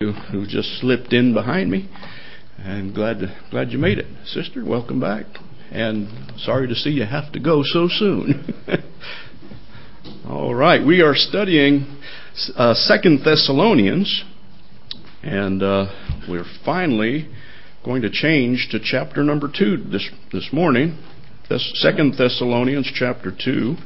who just slipped in behind me, and glad you made it. Sister, welcome back, and sorry to see you have to go so soon. All right, we are studying 2 Thessalonians, and we're finally going to change to chapter number 2 this morning. 2 Thessalonians chapter 2.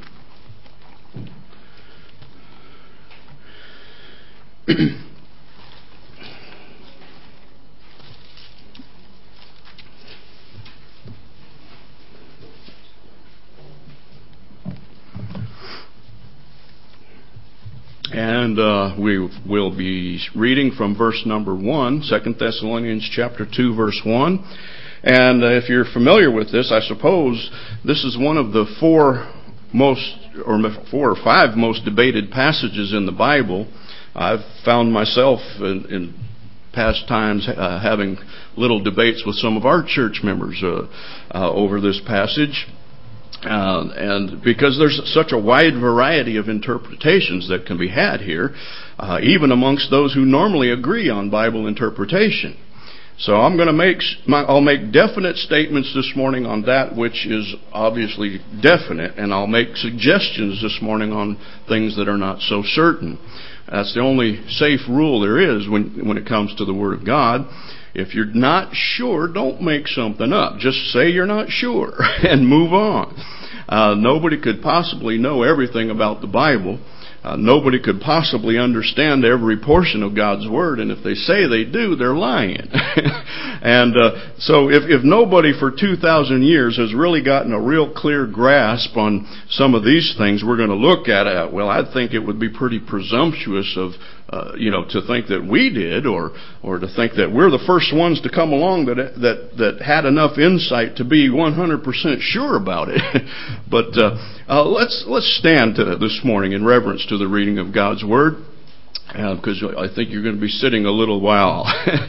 And we will be reading from verse number 1, 2 Thessalonians chapter 2, verse 1. And if you're familiar with this, I suppose this is one of the four or five most debated passages in the Bible. I've found myself in past times having little debates with some of our church members over this passage. And because there's such a wide variety of interpretations that can be had here, even amongst those who normally agree on Bible interpretation. So I'll make definite statements this morning on that which is obviously definite, and I'll make suggestions this morning on things that are not so certain. That's the only safe rule there is when it comes to the Word of God. If you're not sure, don't make something up. Just say you're not sure and move on. Nobody could possibly know everything about the Bible. Nobody could possibly understand every portion of God's Word, and if they say they do, they're lying. And so if nobody for 2,000 years has really gotten a real clear grasp on some of these things we're going to look at, well, I think it would be pretty presumptuous of to think that we did, or to think that we're the first ones to come along that had enough insight to be 100% sure about it. But let's stand this morning in reverence to the reading of God's Word, because I think you're going to be sitting a little while.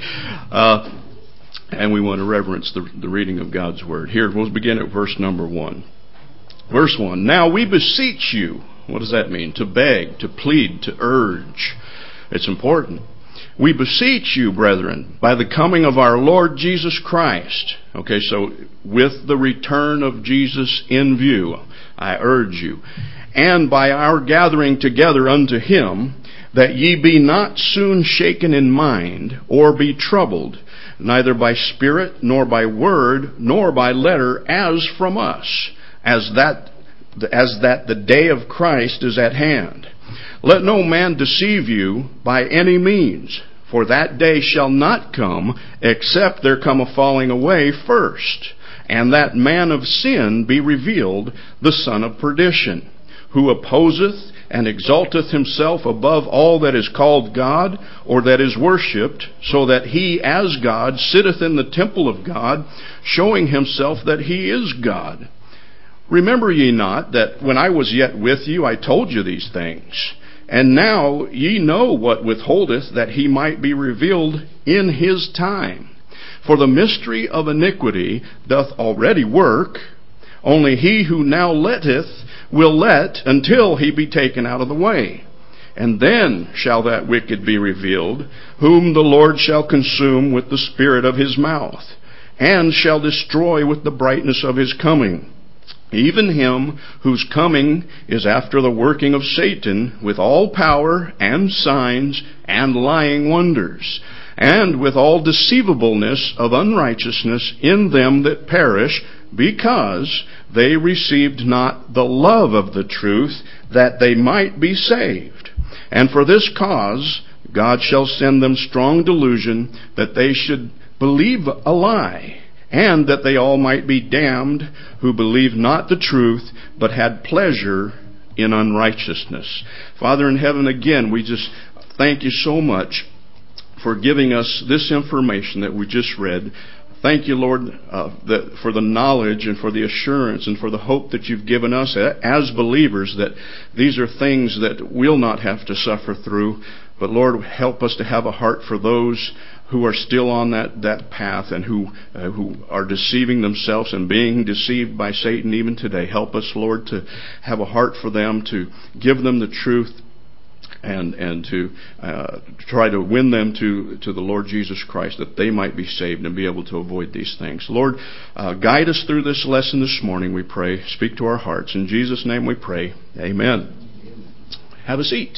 And we want to reverence the reading of God's Word. Here, we'll begin at verse number 1. Verse 1, "Now we beseech you." What does that mean? To beg, to plead, to urge. It's important. "We beseech you, brethren, by the coming of our Lord Jesus Christ." Okay, so with the return of Jesus in view, I urge you. "And by our gathering together unto Him, that ye be not soon shaken in mind, or be troubled, neither by spirit, nor by word, nor by letter, as from us, as that the day of Christ is at hand. Let no man deceive you by any means, for that day shall not come, except there come a falling away first, and that man of sin be revealed, the son of perdition, who opposeth and exalteth himself above all that is called God, or that is worshipped, so that he as God sitteth in the temple of God, showing himself that he is God. Remember ye not that when I was yet with you, I told you these things? And now ye know what withholdeth, that he might be revealed in his time. For the mystery of iniquity doth already work. Only he who now letteth will let until he be taken out of the way. And then shall that wicked be revealed, whom the Lord shall consume with the spirit of his mouth, and shall destroy with the brightness of his coming. Even him whose coming is after the working of Satan, with all power and signs and lying wonders, and with all deceivableness of unrighteousness in them that perish, because they received not the love of the truth, that they might be saved. And for this cause God shall send them strong delusion, that they should believe a lie, and that they all might be damned, who believed not the truth, but had pleasure in unrighteousness." Father in heaven, again, we just thank you so much for giving us this information that we just read. Thank you, Lord, for the knowledge and for the assurance and for the hope that you've given us as believers, that these are things that we'll not have to suffer through. But Lord, help us to have a heart for those who are still on that path, and who are deceiving themselves and being deceived by Satan even today. Help us, Lord, to have a heart for them, to give them the truth and to try to win them to the Lord Jesus Christ, that they might be saved and be able to avoid these things. Lord, guide us through this lesson this morning, we pray. Speak to our hearts. In Jesus' name we pray. Amen. Have a seat.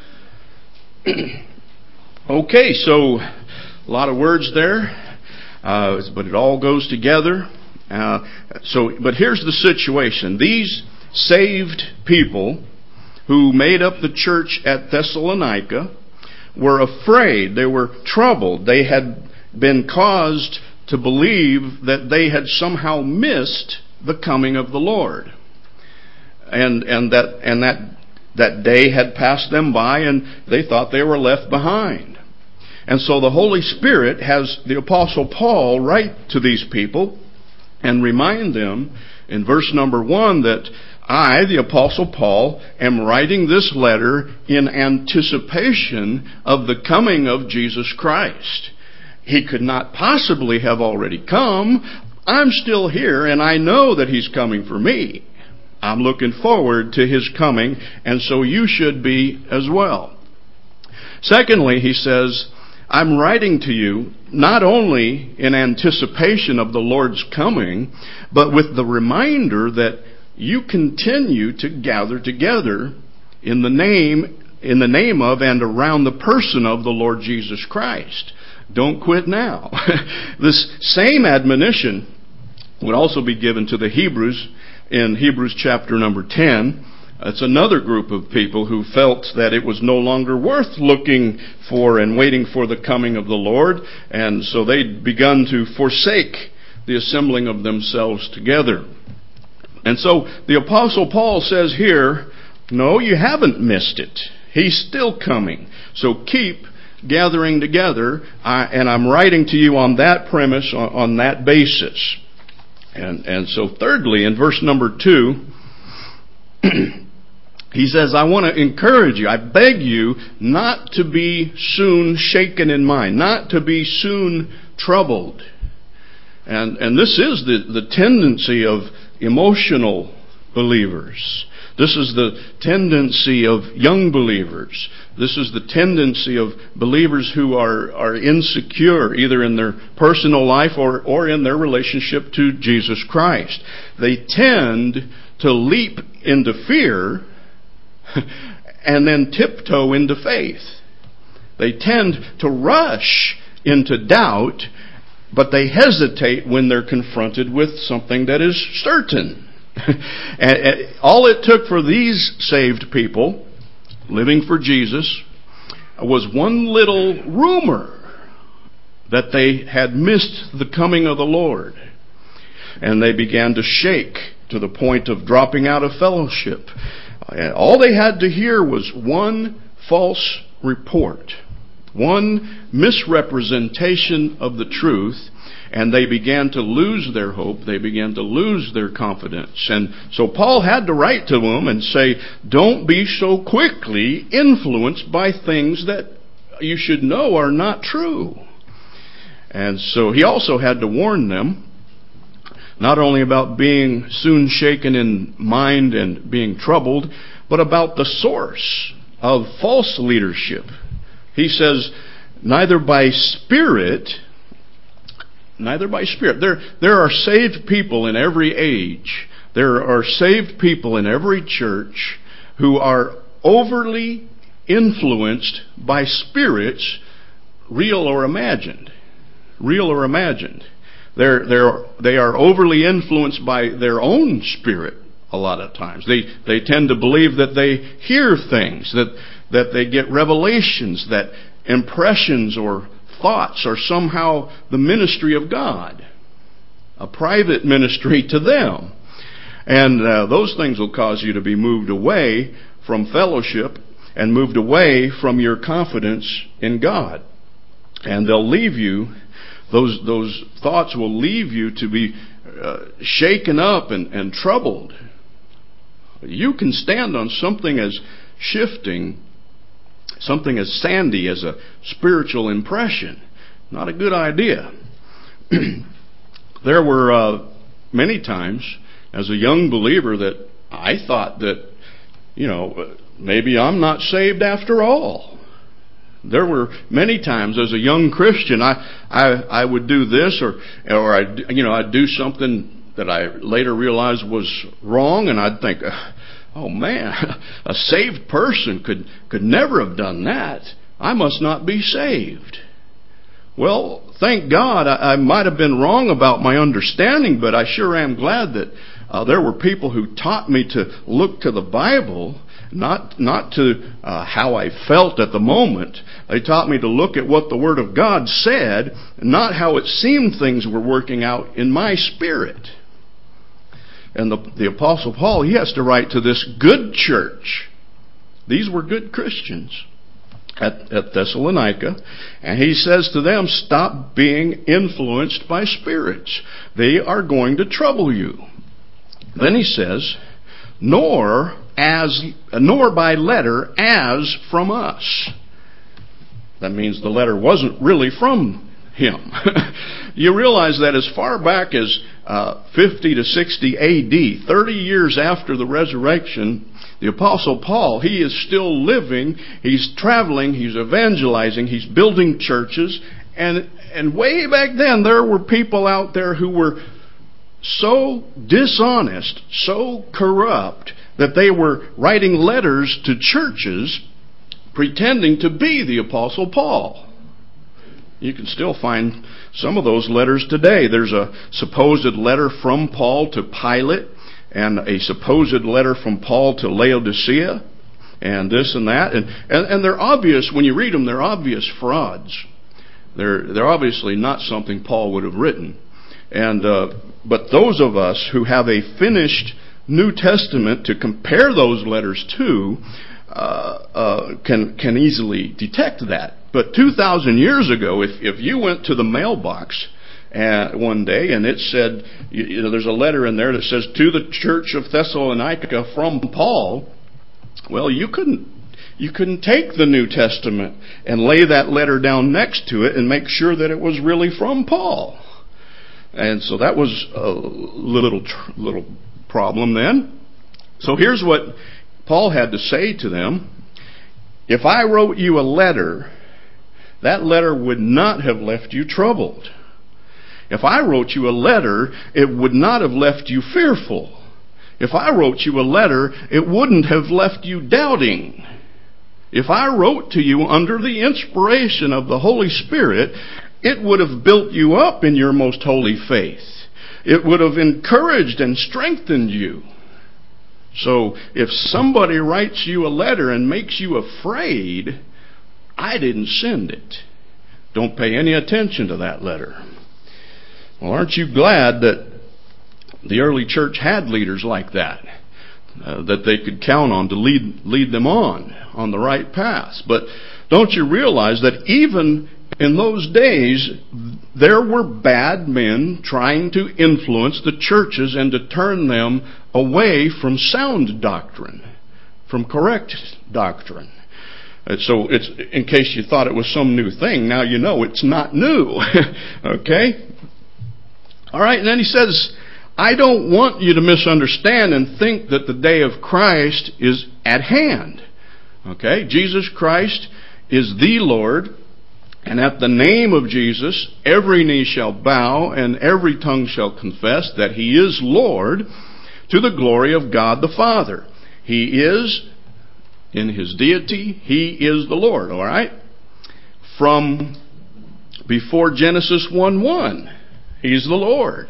Okay, so a lot of words there, but it all goes together. But here's the situation. These saved people who made up the church at Thessalonica were afraid. They were troubled. They had been caused to believe that they had somehow missed the coming of the Lord. And that day had passed them by, and they thought they were left behind. And so the Holy Spirit has the Apostle Paul write to these people and remind them in verse number 1 that I, the Apostle Paul, am writing this letter in anticipation of the coming of Jesus Christ. He could not possibly have already come. I'm still here, and I know that He's coming for me. I'm looking forward to His coming, and so you should be as well. Secondly, he says, I'm writing to you not only in anticipation of the Lord's coming, but with the reminder that you continue to gather together in the name of and around the person of the Lord Jesus Christ. Don't quit now. This same admonition would also be given to the Hebrews in Hebrews chapter number 10. It's another group of people who felt that it was no longer worth looking for and waiting for the coming of the Lord, and so they'd begun to forsake the assembling of themselves together. And so the Apostle Paul says here, no, you haven't missed it. He's still coming. So keep gathering together, and I'm writing to you on that premise, on that basis. And so thirdly, in verse number 2, he says, I want to encourage you, I beg you not to be soon shaken in mind, not to be soon troubled. And this is the tendency of emotional believers. This is the tendency of young believers. This is the tendency of believers who are insecure, either in their personal life or in their relationship to Jesus Christ. They tend to leap into fear and then tiptoe into faith. They tend to rush into doubt, but they hesitate when they're confronted with something that is certain. And all it took for these saved people living for Jesus was one little rumor that they had missed the coming of the Lord. And they began to shake to the point of dropping out of fellowship. And all they had to hear was one false report, one misrepresentation of the truth, and they began to lose their hope. They began to lose their confidence. And so Paul had to write to them and say, don't be so quickly influenced by things that you should know are not true. And so he also had to warn them, not only about being soon shaken in mind and being troubled, but about the source of false leadership. He says, neither by spirit. There are saved people in every age. There are saved people in every church who are overly influenced by spirits, real or imagined. Real or imagined. They are overly influenced by their own spirit a lot of times. They tend to believe that they hear things, that they get revelations, that impressions or thoughts are somehow the ministry of God, a private ministry to them. And those things will cause you to be moved away from fellowship and moved away from your confidence in God. And they'll leave you, those thoughts will leave you to be shaken up and troubled. You can stand on something as shifting, something as sandy as a spiritual impression. Not a good idea. There were many times as a young believer that I thought that, maybe I'm not saved after all. There were many times as a young Christian, I would do this or I'd do something that I later realized was wrong, and I'd think, oh man, a saved person could never have done that. I must not be saved. Well, thank God I might have been wrong about my understanding, but I sure am glad that there were people who taught me to look to the Bible, not to how I felt at the moment. They taught me to look at what the Word of God said, not how it seemed things were working out in my spirit. And the Apostle Paul, he has to write to this good church. These were good Christians at Thessalonica, and he says to them, stop being influenced by spirits. They are going to trouble you. Then he says, nor by letter as from us. That means the letter wasn't really from him. You realize that as far back as 50 to 60 AD, 30 years after the resurrection, the Apostle Paul, he is still living, he's traveling, he's evangelizing, he's building churches, and way back then there were people out there who were so dishonest, so corrupt, that they were writing letters to churches pretending to be the Apostle Paul. You can still find some of those letters today. There's a supposed letter from Paul to Pilate, and a supposed letter from Paul to Laodicea, and this and that. And they're obvious, when you read them, they're obvious frauds. They're obviously not something Paul would have written. But those of us who have a finished New Testament to compare those letters to can easily detect that. But 2,000 years ago, if you went to the mailbox one day and it said, there's a letter in there that says, to the church of Thessalonica from Paul, well, you couldn't take the New Testament and lay that letter down next to it and make sure that it was really from Paul. And so that was a little problem then. So here's what Paul had to say to them. If I wrote you a letter, that letter would not have left you troubled. If I wrote you a letter, it would not have left you fearful. If I wrote you a letter, it wouldn't have left you doubting. If I wrote to you under the inspiration of the Holy Spirit, it would have built you up in your most holy faith. It would have encouraged and strengthened you. So if somebody writes you a letter and makes you afraid, I didn't send it. Don't pay any attention to that letter. Well, aren't you glad that the early church had leaders like that they could count on to lead them on the right path? But don't you realize that even in those days, there were bad men trying to influence the churches and to turn them away from sound doctrine, from correct doctrine. So it's, in case you thought it was some new thing, now you know it's not new. Okay? All right, and then he says, I don't want you to misunderstand and think that the day of Christ is at hand. Okay? Jesus Christ is the Lord, and at the name of Jesus, every knee shall bow and every tongue shall confess that He is Lord, to the glory of God the Father. He is, in His deity, He is the Lord, all right? From before Genesis 1:1, He's the Lord.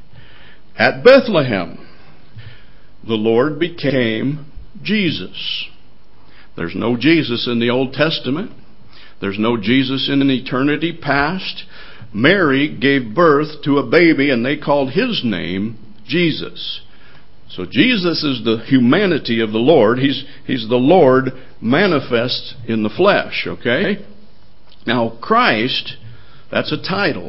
At Bethlehem, the Lord became Jesus. There's no Jesus in the Old Testament. There's no Jesus in an eternity past. Mary gave birth to a baby and they called His name Jesus. So Jesus is the humanity of the Lord. He's the Lord manifest in the flesh, okay? Now, Christ, that's a title.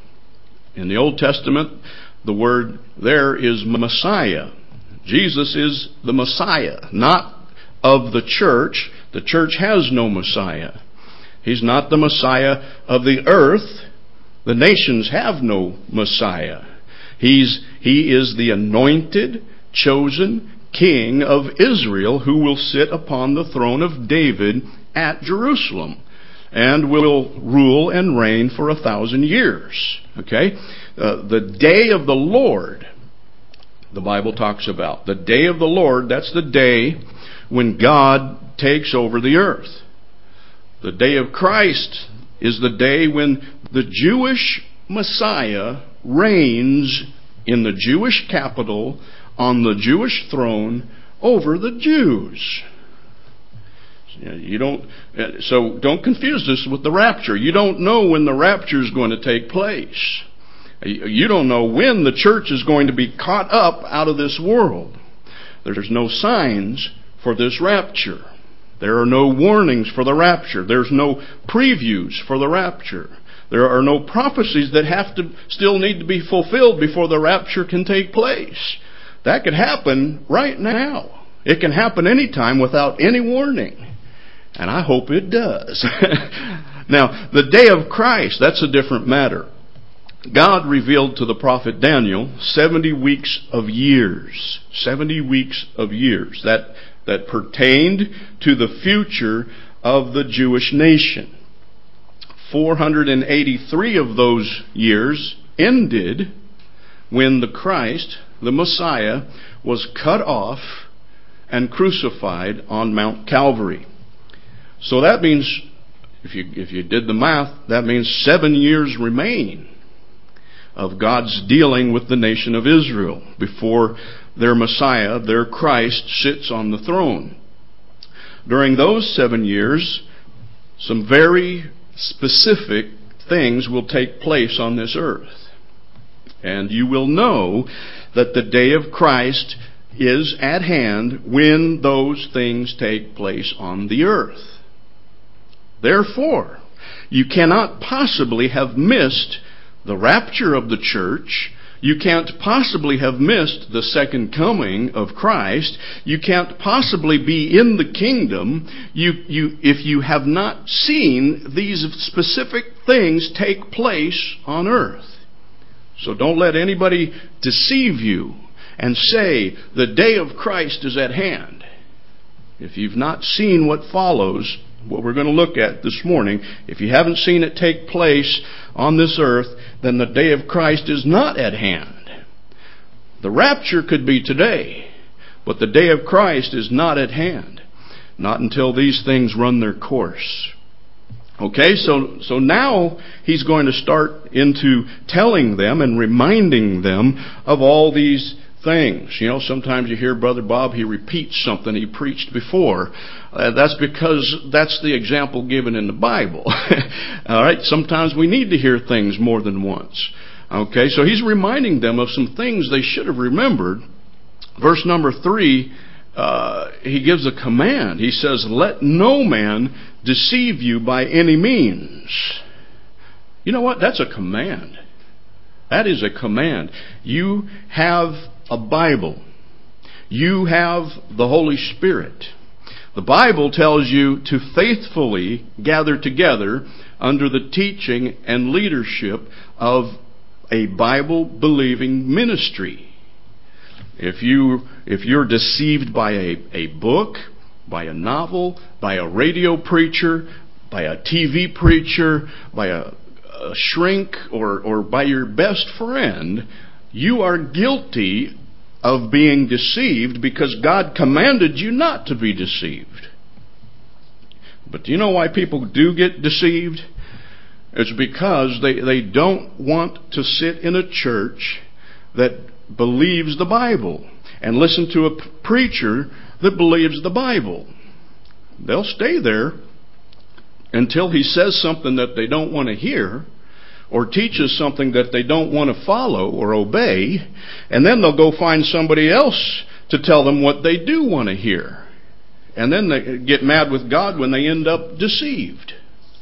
In the Old Testament, the word there is Messiah. Jesus is the Messiah, not of the church. The church has no Messiah. He's not the Messiah of the earth. The nations have no Messiah. He is the anointed, chosen king of Israel who will sit upon the throne of David at Jerusalem and will rule and reign for 1,000 years. Okay? The day of the Lord, the Bible talks about. The day of the Lord, that's the day when God takes over the earth. The day of Christ is the day when the Jewish Messiah reigns in the Jewish capital on the Jewish throne over the Jews. So don't confuse this with the rapture. You don't know when the rapture is going to take place. You don't know when the church is going to be caught up out of this world. There's no signs for this rapture. There are no warnings for the rapture. There's no previews for the rapture. There are no prophecies that still need to be fulfilled before the rapture can take place. That could happen right now. It can happen anytime without any warning. And I hope it does. Now, the day of Christ, that's a different matter. God revealed to the prophet Daniel 70 weeks of years. 70 weeks of years. That pertained to the future of the Jewish nation. 483 of those years ended when the Christ, the Messiah, was cut off and crucified on Mount Calvary. So that means, if you did the math, that means 7 years remain of God's dealing with the nation of Israel before their Messiah, their Christ, sits on the throne. During those 7 years, some very specific things will take place on this earth. And you will know that the day of Christ is at hand when those things take place on the earth. Therefore, you cannot possibly have missed the rapture of the church. You can't possibly have missed the second coming of Christ. You can't possibly be in the kingdom if you have not seen these specific things take place on earth. So don't let anybody deceive you and say the day of Christ is at hand. If you've not seen what follows, what we're going to look at this morning, if you haven't seen it take place on this earth, then the day of Christ is not at hand. The rapture could be today, but the day of Christ is not at hand. Not until these things run their course. Okay, so now he's going to start into telling them and reminding them of all these things. You know, sometimes you hear Brother Bob, he repeats something he preached before. That's because that's the example given in the Bible. All right, sometimes we need to hear things more than once. Okay, so he's reminding them of some things they should have remembered. Verse number 3, he gives a command. He says, "Let no man deceive you by any means." You know what? That's a command. That is a command. You have a Bible. You have the Holy Spirit. The Bible tells you to faithfully gather together under the teaching and leadership of a Bible-believing ministry. If you're deceived by a book, by a novel, by a radio preacher, by a TV preacher, by a shrink, or by your best friend, you are guilty of being deceived because God commanded you not to be deceived. But do you know why people do get deceived? It's because they don't want to sit in a church that believes the Bible and listen to a preacher that believes the Bible. They'll stay there until he says something that they don't want to hear, or teaches something that they don't want to follow or obey, and then they'll go find somebody else to tell them what they do want to hear. And then they get mad with God when they end up deceived.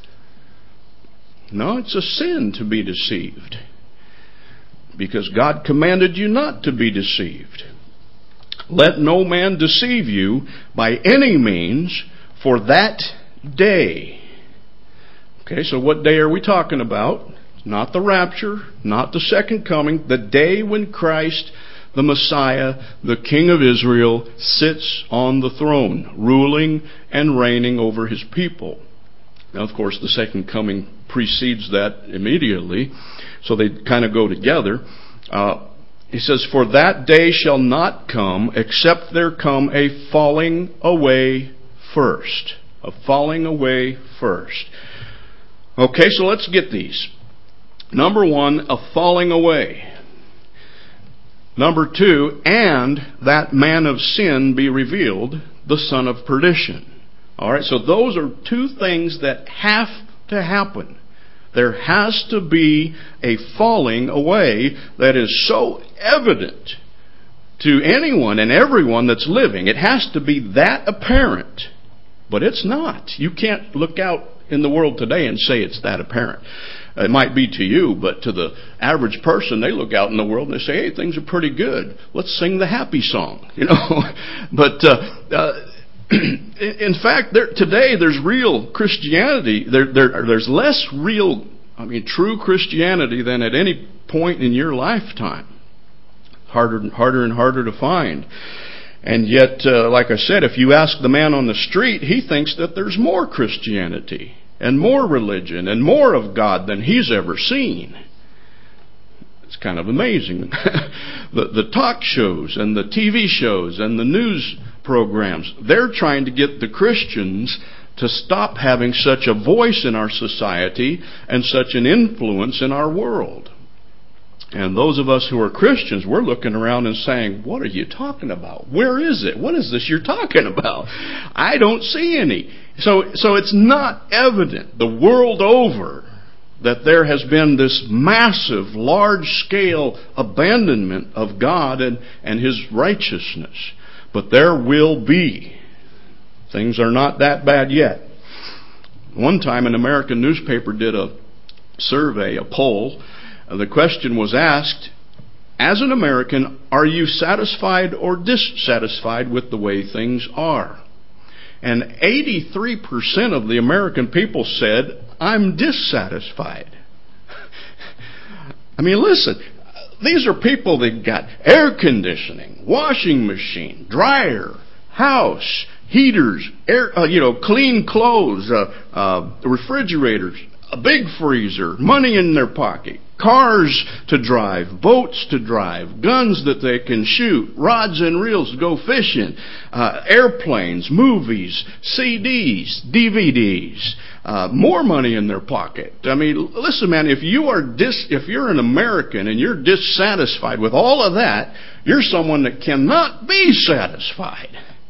No, it's a sin to be deceived, because God commanded you not to be deceived. Let no man deceive you by any means, for that day. Okay, so what day are we talking about? Not the rapture, not the second coming, the day when Christ, the Messiah, the King of Israel, sits on the throne, ruling and reigning over his people. Now, of course, the second coming precedes that immediately, so they kind of go together. He says, "For that day shall not come, except there come a falling away first." A falling away first. Okay, so let's get these. Number one, a falling away. Number two, and that man of sin be revealed, the son of perdition. All right, so those are two things that have to happen. There has to be a falling away that is so evident to anyone and everyone that's living. It has to be that apparent. But it's not. You can't look out in the world today and say it's that apparent. It might be to you, but to the average person, they look out in the world and they say, "Hey, things are pretty good. Let's sing the happy song," But in fact, today there's real Christianity. There's less real, true Christianity than at any point in your lifetime. Harder and harder to find. And yet, like I said, if you ask the man on the street, he thinks that there's more Christianity and more religion and more of God than he's ever seen. It's kind of amazing. The talk shows and the TV shows and the news programs, they're trying to get the Christians to stop having such a voice in our society and such an influence in our world. And those of us who are Christians, we're looking around and saying, "What are you talking about? Where is it? What is this you're talking about? I don't see any." So it's not evident the world over that there has been this massive, large-scale abandonment of God and His righteousness. But there will be. Things are not that bad yet. One time an American newspaper did a survey, a poll. The question was asked, as an American, are you satisfied or dissatisfied with the way things are? And 83% of the American people said, "I'm dissatisfied." Listen, these are people that got air conditioning, washing machine, dryer, house, heaters, clean clothes, refrigerators, a big freezer, money in their pocket, cars to drive, boats to drive, guns that they can shoot, rods and reels to go fishing, airplanes, movies, CDs, DVDs, more money in their pocket. Listen, man, if you're an American and you're dissatisfied with all of that, you're someone that cannot be satisfied.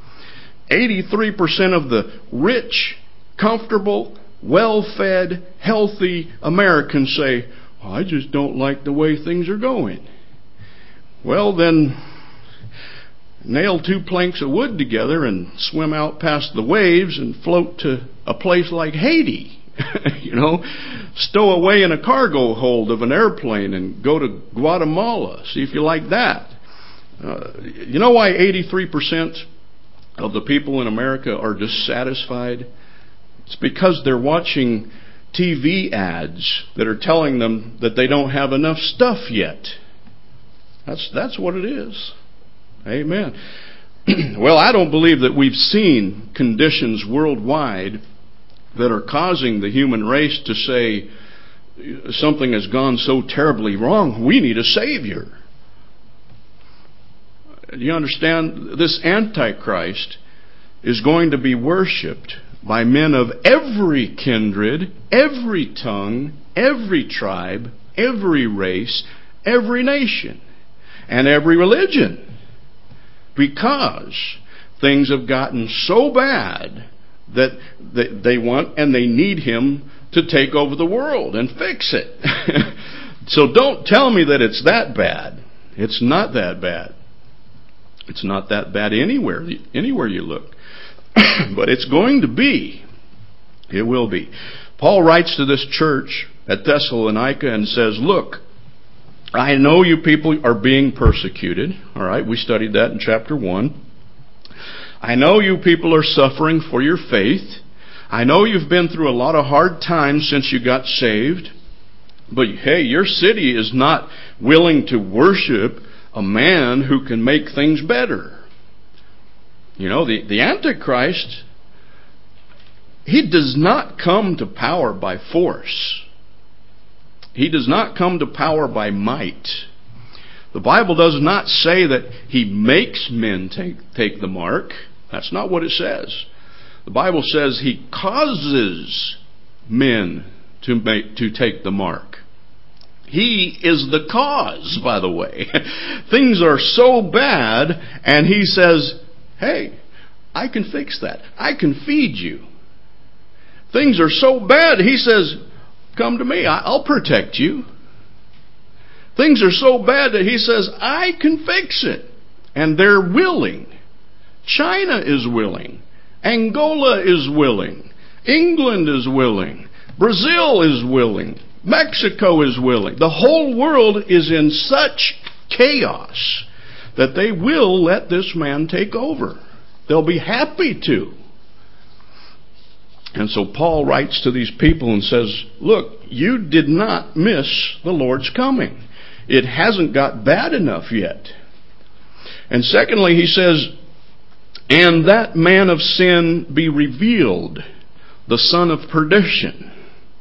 83% of the rich, comfortable, well-fed, healthy Americans say, "I just don't like the way things are going." Well, then, nail two planks of wood together and swim out past the waves and float to a place like Haiti. Stow away in a cargo hold of an airplane and go to Guatemala. See if you like that. You know why 83% of the people in America are dissatisfied? It's because they're watching TV ads that are telling them that they don't have enough stuff yet. That's what it is. Amen. Well, I don't believe that we've seen conditions worldwide that are causing the human race to say something has gone so terribly wrong, we need a Savior. Do you understand? This Antichrist is going to be worshipped by men of every kindred, every tongue, every tribe, every race, every nation, and every religion. Because things have gotten so bad that they want and they need Him to take over the world and fix it. So don't tell me that it's that bad. It's not that bad. It's not that bad anywhere you look. But it's going to be. It will be. Paul writes to this church at Thessalonica and says, "Look, I know you people are being persecuted." All right, we studied that in chapter 1. "I know you people are suffering for your faith. I know you've been through a lot of hard times since you got saved. But hey, your city is not willing to worship a man who can make things better. You know, the Antichrist, he does not come to power by force. He does not come to power by might. The Bible does not say that he makes men take the mark. That's not what it says. The Bible says he causes men to take the mark. He is the cause, by the way. Things are so bad, and he says, hey, I can fix that. I can feed you. Things are so bad, he says, come to me. I'll protect you. Things are so bad that he says, I can fix it. And they're willing. China is willing. Angola is willing. England is willing. Brazil is willing. Mexico is willing. The whole world is in such chaos that they will let this man take over. They'll be happy to. And so Paul writes to these people and says, look, you did not miss the Lord's coming. It hasn't got bad enough yet. And secondly, he says, and that man of sin be revealed, the son of perdition.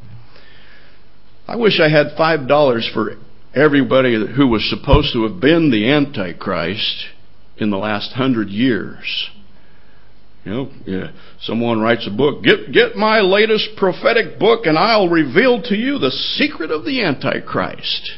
I wish I had $5 for everybody who was supposed to have been the Antichrist in the last 100 years. You know, someone writes a book, get my latest prophetic book and I'll reveal to you the secret of the Antichrist.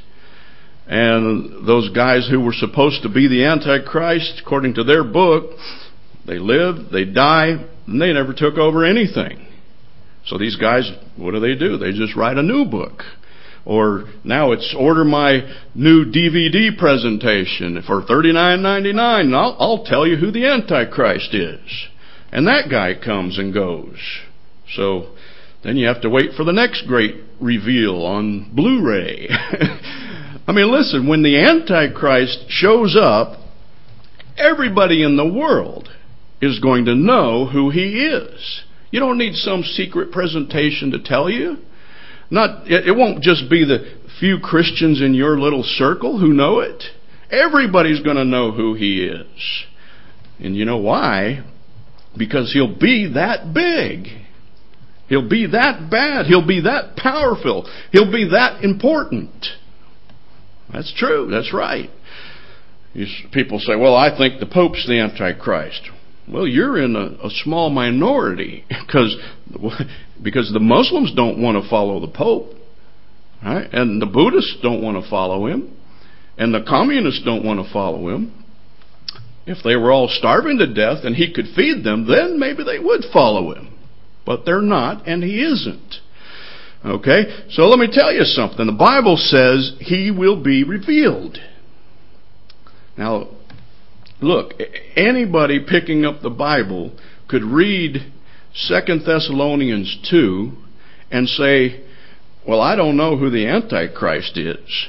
And those guys who were supposed to be the Antichrist, according to their book, they live, they die, and they never took over anything. So these guys, what do? They just write a new book. Or now it's order my new DVD presentation for $39.99 and I'll tell you who the Antichrist is. And that guy comes and goes. So then you have to wait for the next great reveal on Blu-ray. I mean, listen, when the Antichrist shows up, everybody in the world is going to know who he is. You don't need some secret presentation to tell you. It won't just be the few Christians in your little circle who know it. Everybody's going to know who he is. And you know why? Because he'll be that big. He'll be that bad. He'll be that powerful. He'll be that important. That's true. That's right. People say, well, I think the Pope's the Antichrist. Well, you're in a small minority because the Muslims don't want to follow the Pope. Right? And the Buddhists don't want to follow him. And the communists don't want to follow him. If they were all starving to death and he could feed them, then maybe they would follow him. But they're not, and he isn't. Okay? So let me tell you something. The Bible says he will be revealed. Now, look, anybody picking up the Bible could read 2 Thessalonians 2 and say, well, I don't know who the Antichrist is.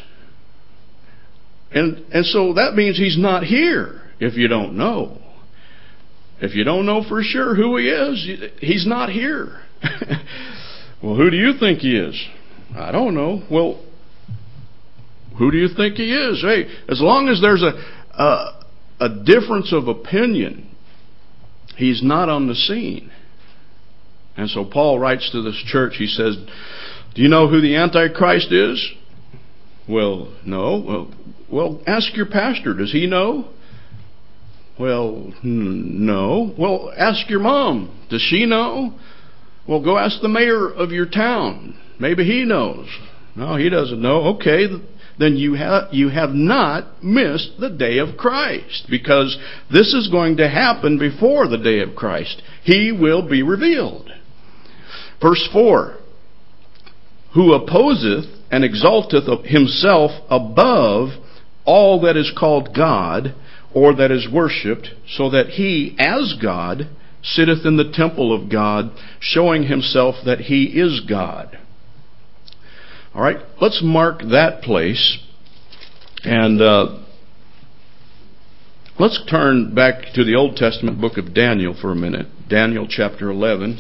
And so that means he's not here if you don't know. If you don't know for sure who he is, he's not here. Well, who do you think he is? I don't know. Well, who do you think he is? Hey, as long as there's a difference of opinion, he's not on the scene. And so Paul writes to this church, he says, do you know who the Antichrist is? Well, no. Well, ask your pastor. Does he know? Well, no. Well, ask your mom. Does she know? Well, go ask the mayor of your town. Maybe he knows. No, he doesn't know. Okay, then you have not missed the day of Christ, because this is going to happen before the day of Christ. He will be revealed. Verse 4, who opposeth and exalteth himself above all that is called God, or that is worshipped, so that he, as God, sitteth in the temple of God, showing himself that he is God. All right, let's mark that place. And let's turn back to the Old Testament book of Daniel for a minute. Daniel chapter 11.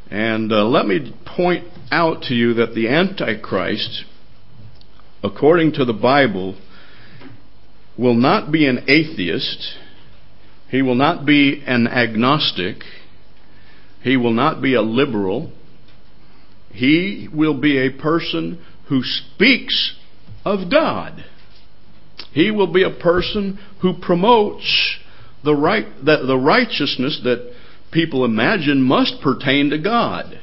And let me point out to you that the Antichrist, according to the Bible, will not be an atheist. He will not be an agnostic. He will not be a liberal. He will be a person who speaks of God. He will be a person who promotes the righteousness that people imagine must pertain to God.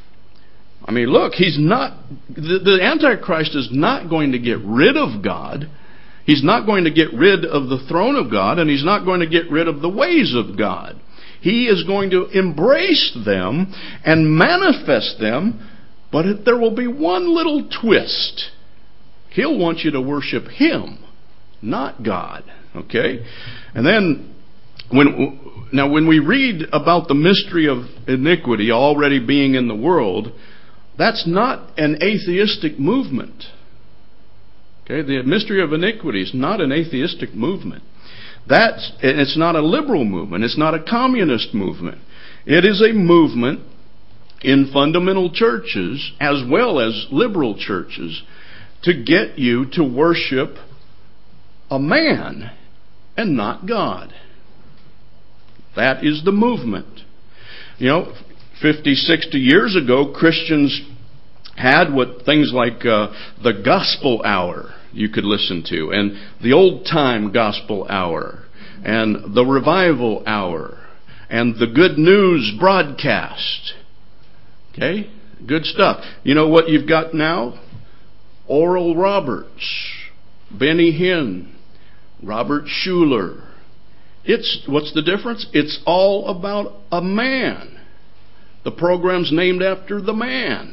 I mean, look, the Antichrist is not going to get rid of God. He's not going to get rid of the throne of God, and he's not going to get rid of the ways of God. He is going to embrace them and manifest them, but there will be one little twist. He'll want you to worship him, not God. Okay? And then, when we read about the mystery of iniquity already being in the world, that's not an atheistic movement. Okay, the mystery of iniquity is not an atheistic movement. It's not a liberal movement. It's not a communist movement. It is a movement in fundamental churches as well as liberal churches to get you to worship a man and not God. That is the movement. 50, 60 years ago, Christians had things like the gospel hour you could listen to, and the old time gospel hour, and the revival hour, and the good news broadcast. Okay? Good stuff. You know what you've got now? Oral Roberts, Benny Hinn, Robert Schuller. What's the difference? It's all about a man. The program's named after the man.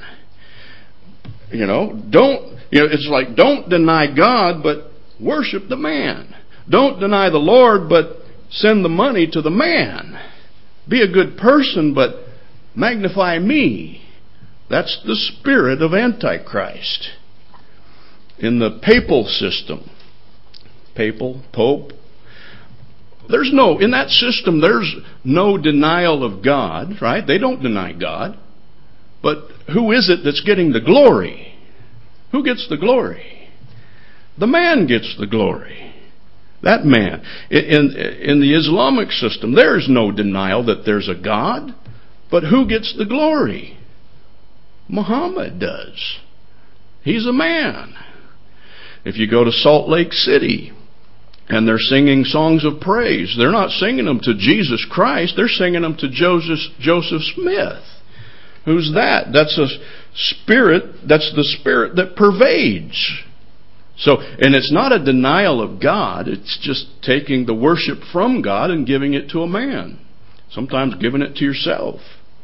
It's like, don't deny God, but worship the man. Don't deny the Lord, but send the money to the man. Be a good person, but magnify me. That's the spirit of Antichrist. In the papal system, Pope, in that system, there's no denial of God, right? They don't deny God. But who is it that's getting the glory? Who gets the glory? The man gets the glory. That man. In the Islamic system, there is no denial that there's a God. But who gets the glory? Muhammad does. He's a man. If you go to Salt Lake City and they're singing songs of praise, they're not singing them to Jesus Christ. They're singing them to Joseph Smith. Who's that? That's a spirit. That's the spirit that pervades. And it's not a denial of God. It's just taking the worship from God and giving it to a man. Sometimes giving it to yourself.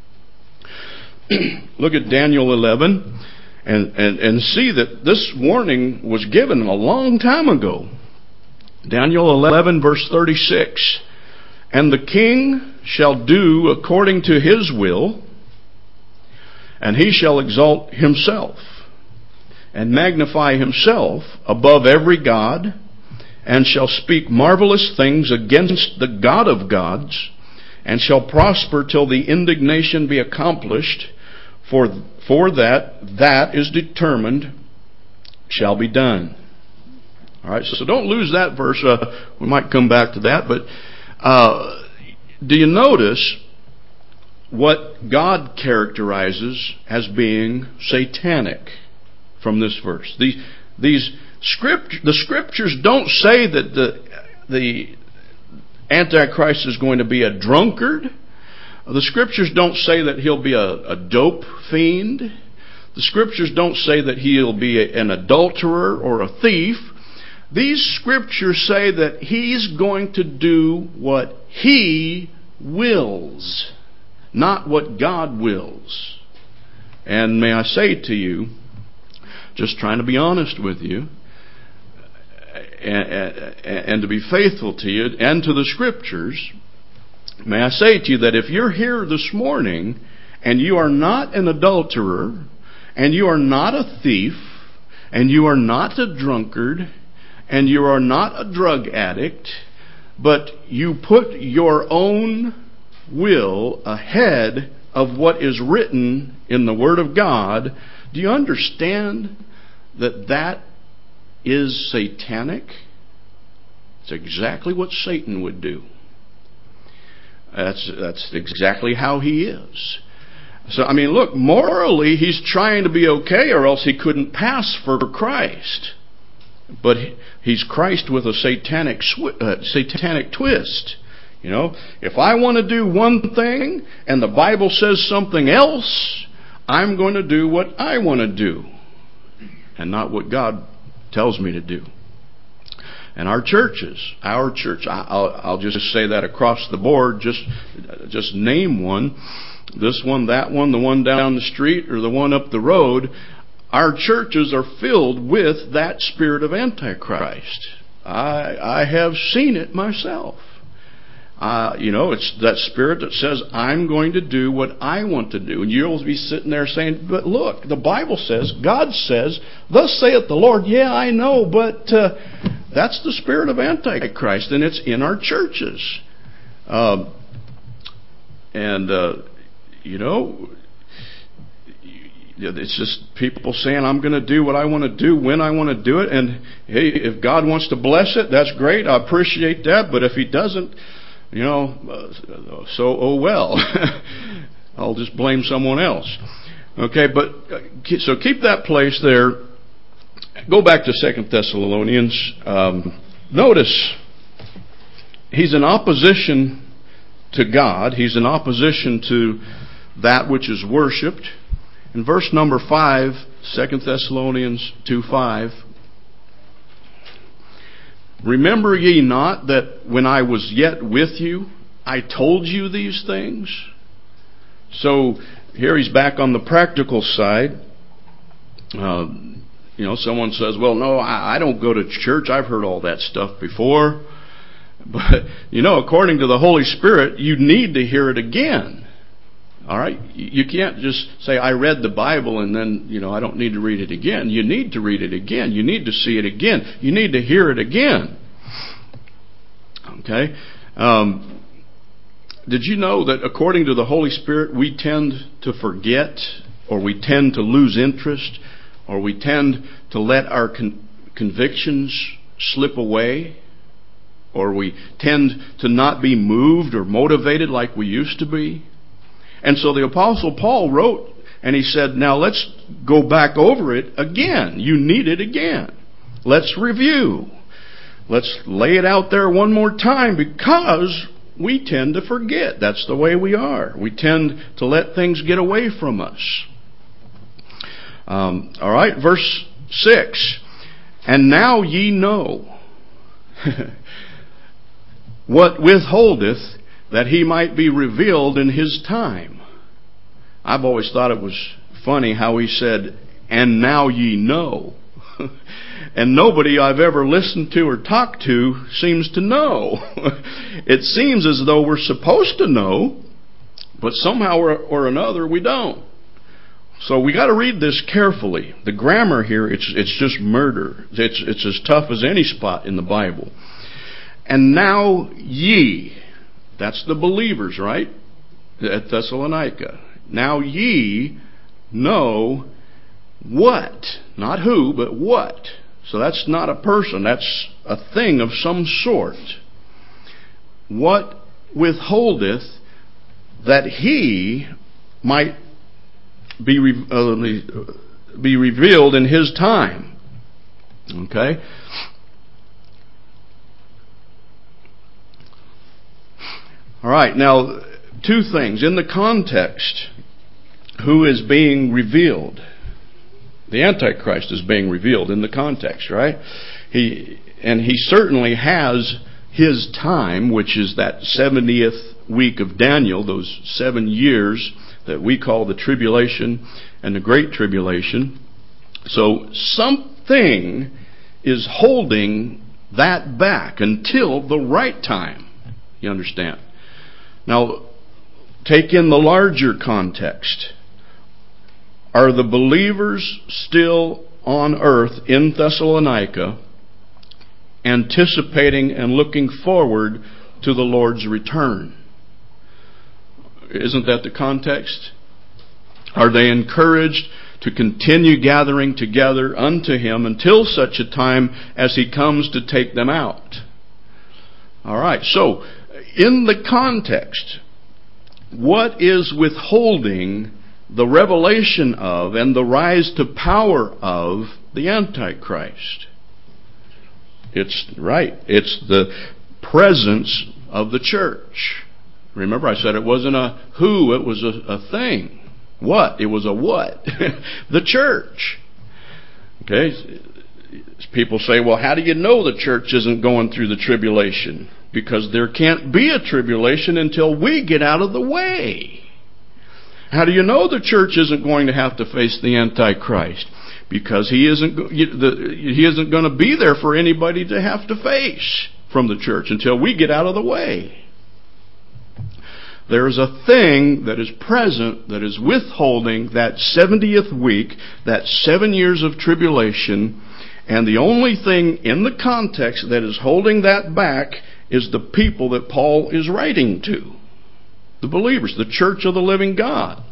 Look at Daniel 11 and see that this warning was given a long time ago. Daniel 11 verse 36. And the king shall do according to his will, and he shall exalt himself and magnify himself above every god, and shall speak marvelous things against the God of gods, and shall prosper till the indignation be accomplished, for that is determined shall be done. All right, so don't lose that verse. We might come back to that, but do you notice what God characterizes as being satanic from this verse? The scriptures don't say that the Antichrist is going to be a drunkard. The scriptures don't say that he'll be a dope fiend. The scriptures don't say that he'll be an adulterer or a thief. These scriptures say that he's going to do what he wills, not what God wills. And may I say to you, just trying to be honest with you, and to be faithful to you and to the scriptures, may I say to you that if you're here this morning and you are not an adulterer, and you are not a thief, and you are not a drunkard, and you are not a drug addict, but you put your own will ahead of what is written in the Word of God, do you understand that that is satanic? It's exactly what Satan would do. That's exactly how he is. So, I mean, look, morally he's trying to be okay, or else he couldn't pass for Christ. But he's Christ with a satanic twist. You know, if I want to do one thing and the Bible says something else, I'm going to do what I want to do and not what God tells me to do. And our church, I'll just say that across the board, just name one, this one, that one, the one down the street, or the one up the road. Our churches are filled with that spirit of Antichrist. I have seen it myself. It's that spirit that says, I'm going to do what I want to do. And you'll be sitting there saying, but look, the Bible says, God says, thus saith the Lord. Yeah, I know, but that's the spirit of Antichrist, and it's in our churches. It's just people saying, I'm going to do what I want to do when I want to do it. And hey, if God wants to bless it, that's great. I appreciate that. But if He doesn't, so oh well. I'll just blame someone else. Okay, but so keep that place there. Go back to 2 Thessalonians. Notice, he's in opposition to God. He's in opposition to that which is worshipped. In verse number 5, 2 Thessalonians 2:5, remember ye not that when I was yet with you, I told you these things? So here he's back on the practical side. Someone says, well, no, I don't go to church. I've heard all that stuff before. But, according to the Holy Spirit, you need to hear it again. All right? You can't just say, I read the Bible and then, I don't need to read it again. You need to read it again. You need to see it again. You need to hear it again. Okay? Did you know that according to the Holy Spirit, we tend to forget, or we tend to lose interest, or we tend to let our convictions slip away, or we tend to not be moved or motivated like we used to be? And so the Apostle Paul wrote, and he said, now let's go back over it again. You need it again. Let's review. Let's lay it out there one more time, because we tend to forget. That's the way we are. We tend to let things get away from us. All right, verse 6. And now ye know what withholdeth, that He might be revealed in His time. I've always thought it was funny how he said, and now ye know. And nobody I've ever listened to or talked to seems to know. It seems as though we're supposed to know, but somehow or another we don't. So we got to read this carefully. The grammar here, it's just murder. It's as tough as any spot in the Bible. And now ye, that's the believers, right? At Thessalonica. Now ye know what? Not who, but what. So that's not a person. That's a thing of some sort. What withholdeth, that He might be revealed in His time. Okay? All right, now, two things. In the context, who is being revealed? The Antichrist is being revealed in the context, right? He certainly has his time, which is that 70th week of Daniel, those 7 years that we call the tribulation and the great tribulation. So something is holding that back until the right time. You understand? Now, take in the larger context. Are the believers still on earth in Thessalonica, anticipating and looking forward to the Lord's return? Isn't that the context? Are they encouraged to continue gathering together unto Him until such a time as He comes to take them out? All right, so in the context, what is withholding the revelation of and the rise to power of the Antichrist? It's right. It's the presence of the church. Remember, I said it wasn't a who, it was a thing. What? It was a what? The church. Okay? People say, well, how do you know the church isn't going through the tribulation? Because there can't be a tribulation until we get out of the way. How do you know the church isn't going to have to face the Antichrist? Because he isn't going to be there for anybody to have to face from the church until we get out of the way. There is a thing that is present that is withholding that 70th week, that 7 years of tribulation, and the only thing in the context that is holding that back is the people that Paul is writing to. The believers, the church of the living God.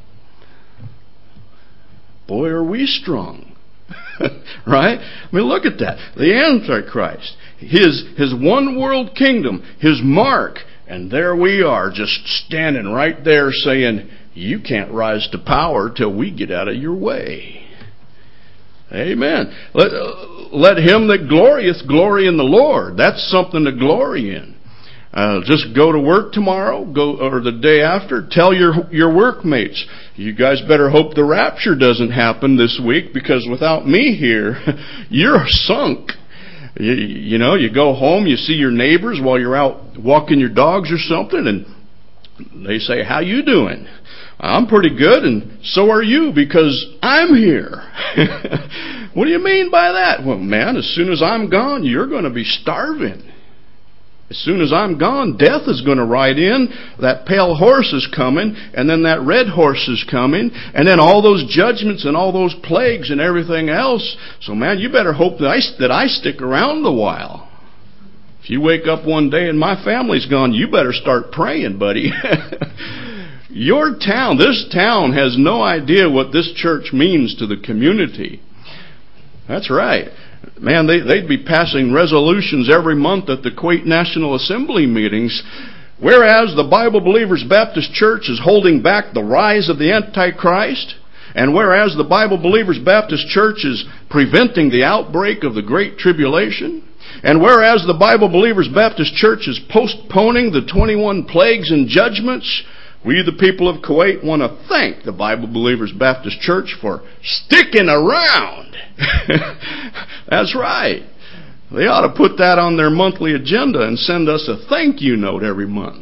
Boy, are we strong. Right? I mean, look at that. The Antichrist, his one world kingdom, his mark, and there we are just standing right there saying, you can't rise to power till we get out of your way. Amen. Let him that glorieth glory in the Lord. That's something to glory in. Just go to work tomorrow, or the day after. Tell your workmates, you guys better hope the rapture doesn't happen this week, because without me here, you're sunk. You go home, you see your neighbors while you're out walking your dogs or something, and they say, "How you doing?" "I'm pretty good, and so are you, because I'm here." What do you mean by that? Well, man, as soon as I'm gone, you're going to be starving. As soon as I'm gone, death is going to ride in. That pale horse is coming, and then that red horse is coming, and then all those judgments and all those plagues and everything else. So, man, you better hope that I stick around a while. If you wake up one day and my family's gone, you better start praying, buddy. Your town, this town has no idea what this church means to the community. That's right. Man, they'd be passing resolutions every month at the Kuwait National Assembly meetings. Whereas the Bible Believers Baptist Church is holding back the rise of the Antichrist, and whereas the Bible Believers Baptist Church is preventing the outbreak of the Great Tribulation, and whereas the Bible Believers Baptist Church is postponing the 21 plagues and judgments, we, the people of Kuwait, want to thank the Bible Believers Baptist Church for sticking around. That's right. They ought to put that on their monthly agenda and send us a thank you note every month.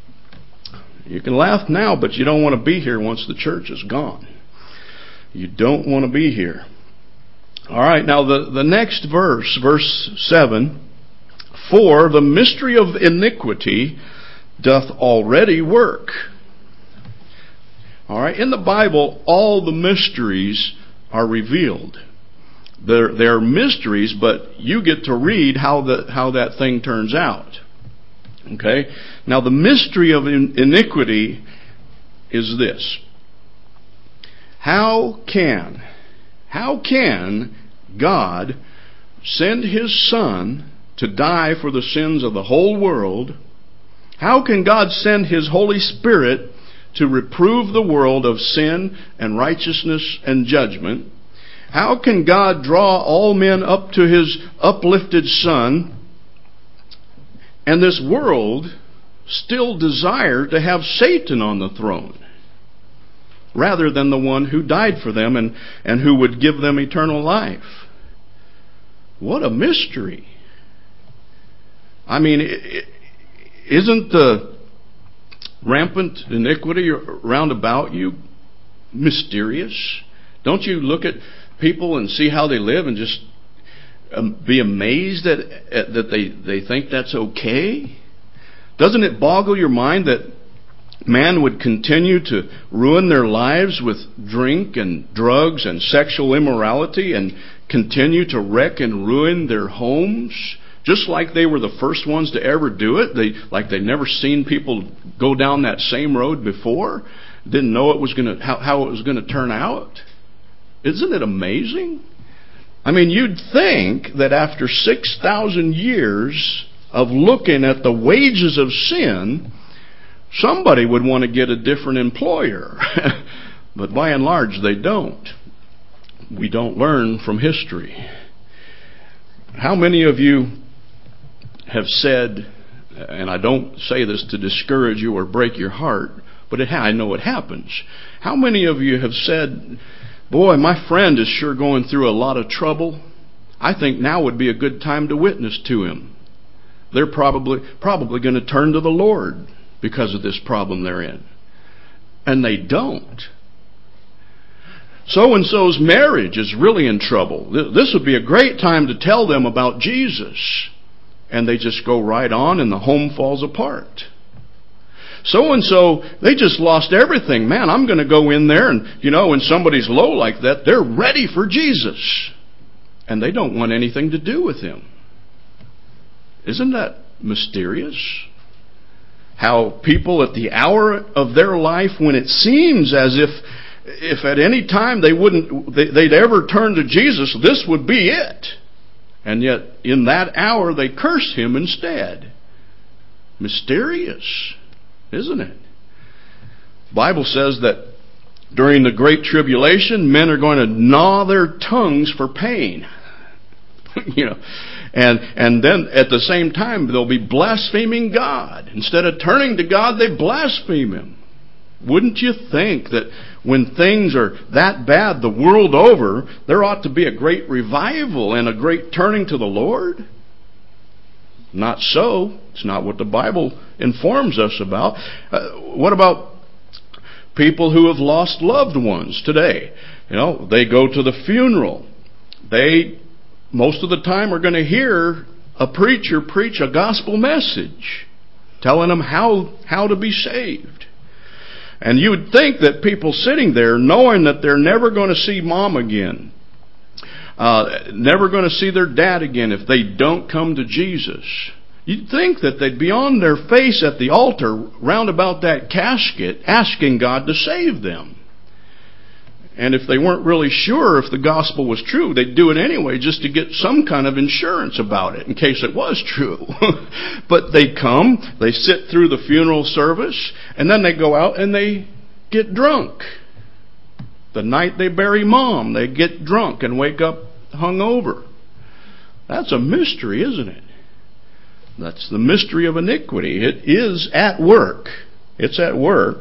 You can laugh now, but you don't want to be here once the church is gone. You don't want to be here. All right, now the next verse, verse 7, "For the mystery of iniquity doth already work." All right, in the Bible, all the mysteries are revealed. They're mysteries, but you get to read how that thing turns out. Okay? Now, the mystery of iniquity is this. How can God send His Son to die for the sins of the whole world? How can God send His Holy Spirit to reprove the world of sin and righteousness and judgment? How can God draw all men up to His uplifted Son, and this world still desire to have Satan on the throne, rather than the one who died for them and who would give them eternal life? What a mystery. I mean, isn't the rampant iniquity round about you mysterious? Don't you look at people and see how they live and just be amazed that they think that's okay? Doesn't it boggle your mind that man would continue to ruin their lives with drink and drugs and sexual immorality, and continue to wreck and ruin their homes just like they were the first ones to ever do it. They'd never seen people go down that same road before. Didn't know how it was going to turn out. Isn't it amazing? I mean, you'd think that after 6,000 years of looking at the wages of sin, somebody would want to get a different employer. But by and large, they don't. We don't learn from history. How many of you have said, and I don't say this to discourage you or break your heart, but I know it happens. How many of you have said, boy, my friend is sure going through a lot of trouble. I think now would be a good time to witness to him. They're probably going to turn to the Lord because of this problem they're in. And they don't. So-and-so's marriage is really in trouble. This would be a great time to tell them about Jesus. And they just go right on and the home falls apart. So-and-so, they just lost everything. Man, I'm going to go in there and, when somebody's low like that, they're ready for Jesus. And they don't want anything to do with him. Isn't that mysterious? How people at the hour of their life when it seems as if at any time they'd ever turn to Jesus, this would be it. And yet in that hour they curse him instead. Mysterious, isn't it? The Bible says that during the Great Tribulation, men are going to gnaw their tongues for pain. And then at the same time, they'll be blaspheming God. Instead of turning to God, they blaspheme him. Wouldn't you think that when things are that bad the world over, there ought to be a great revival and a great turning to the Lord? Not so. It's not what the Bible informs us about. What about people who have lost loved ones today? They go to the funeral. They, most of the time, are going to hear a preacher preach a gospel message telling them how to be saved. And you would think that people sitting there, knowing that they're never going to see mom again, never going to see their dad again if they don't come to Jesus, you'd think that they'd be on their face at the altar round about that casket asking God to save them. And if they weren't really sure if the gospel was true, they'd do it anyway just to get some kind of insurance about it in case it was true. But they come, they sit through the funeral service, and then they go out and they get drunk. The night they bury mom, they get drunk and wake up hungover. That's a mystery, isn't it? That's the mystery of iniquity. It is at work. It's at work.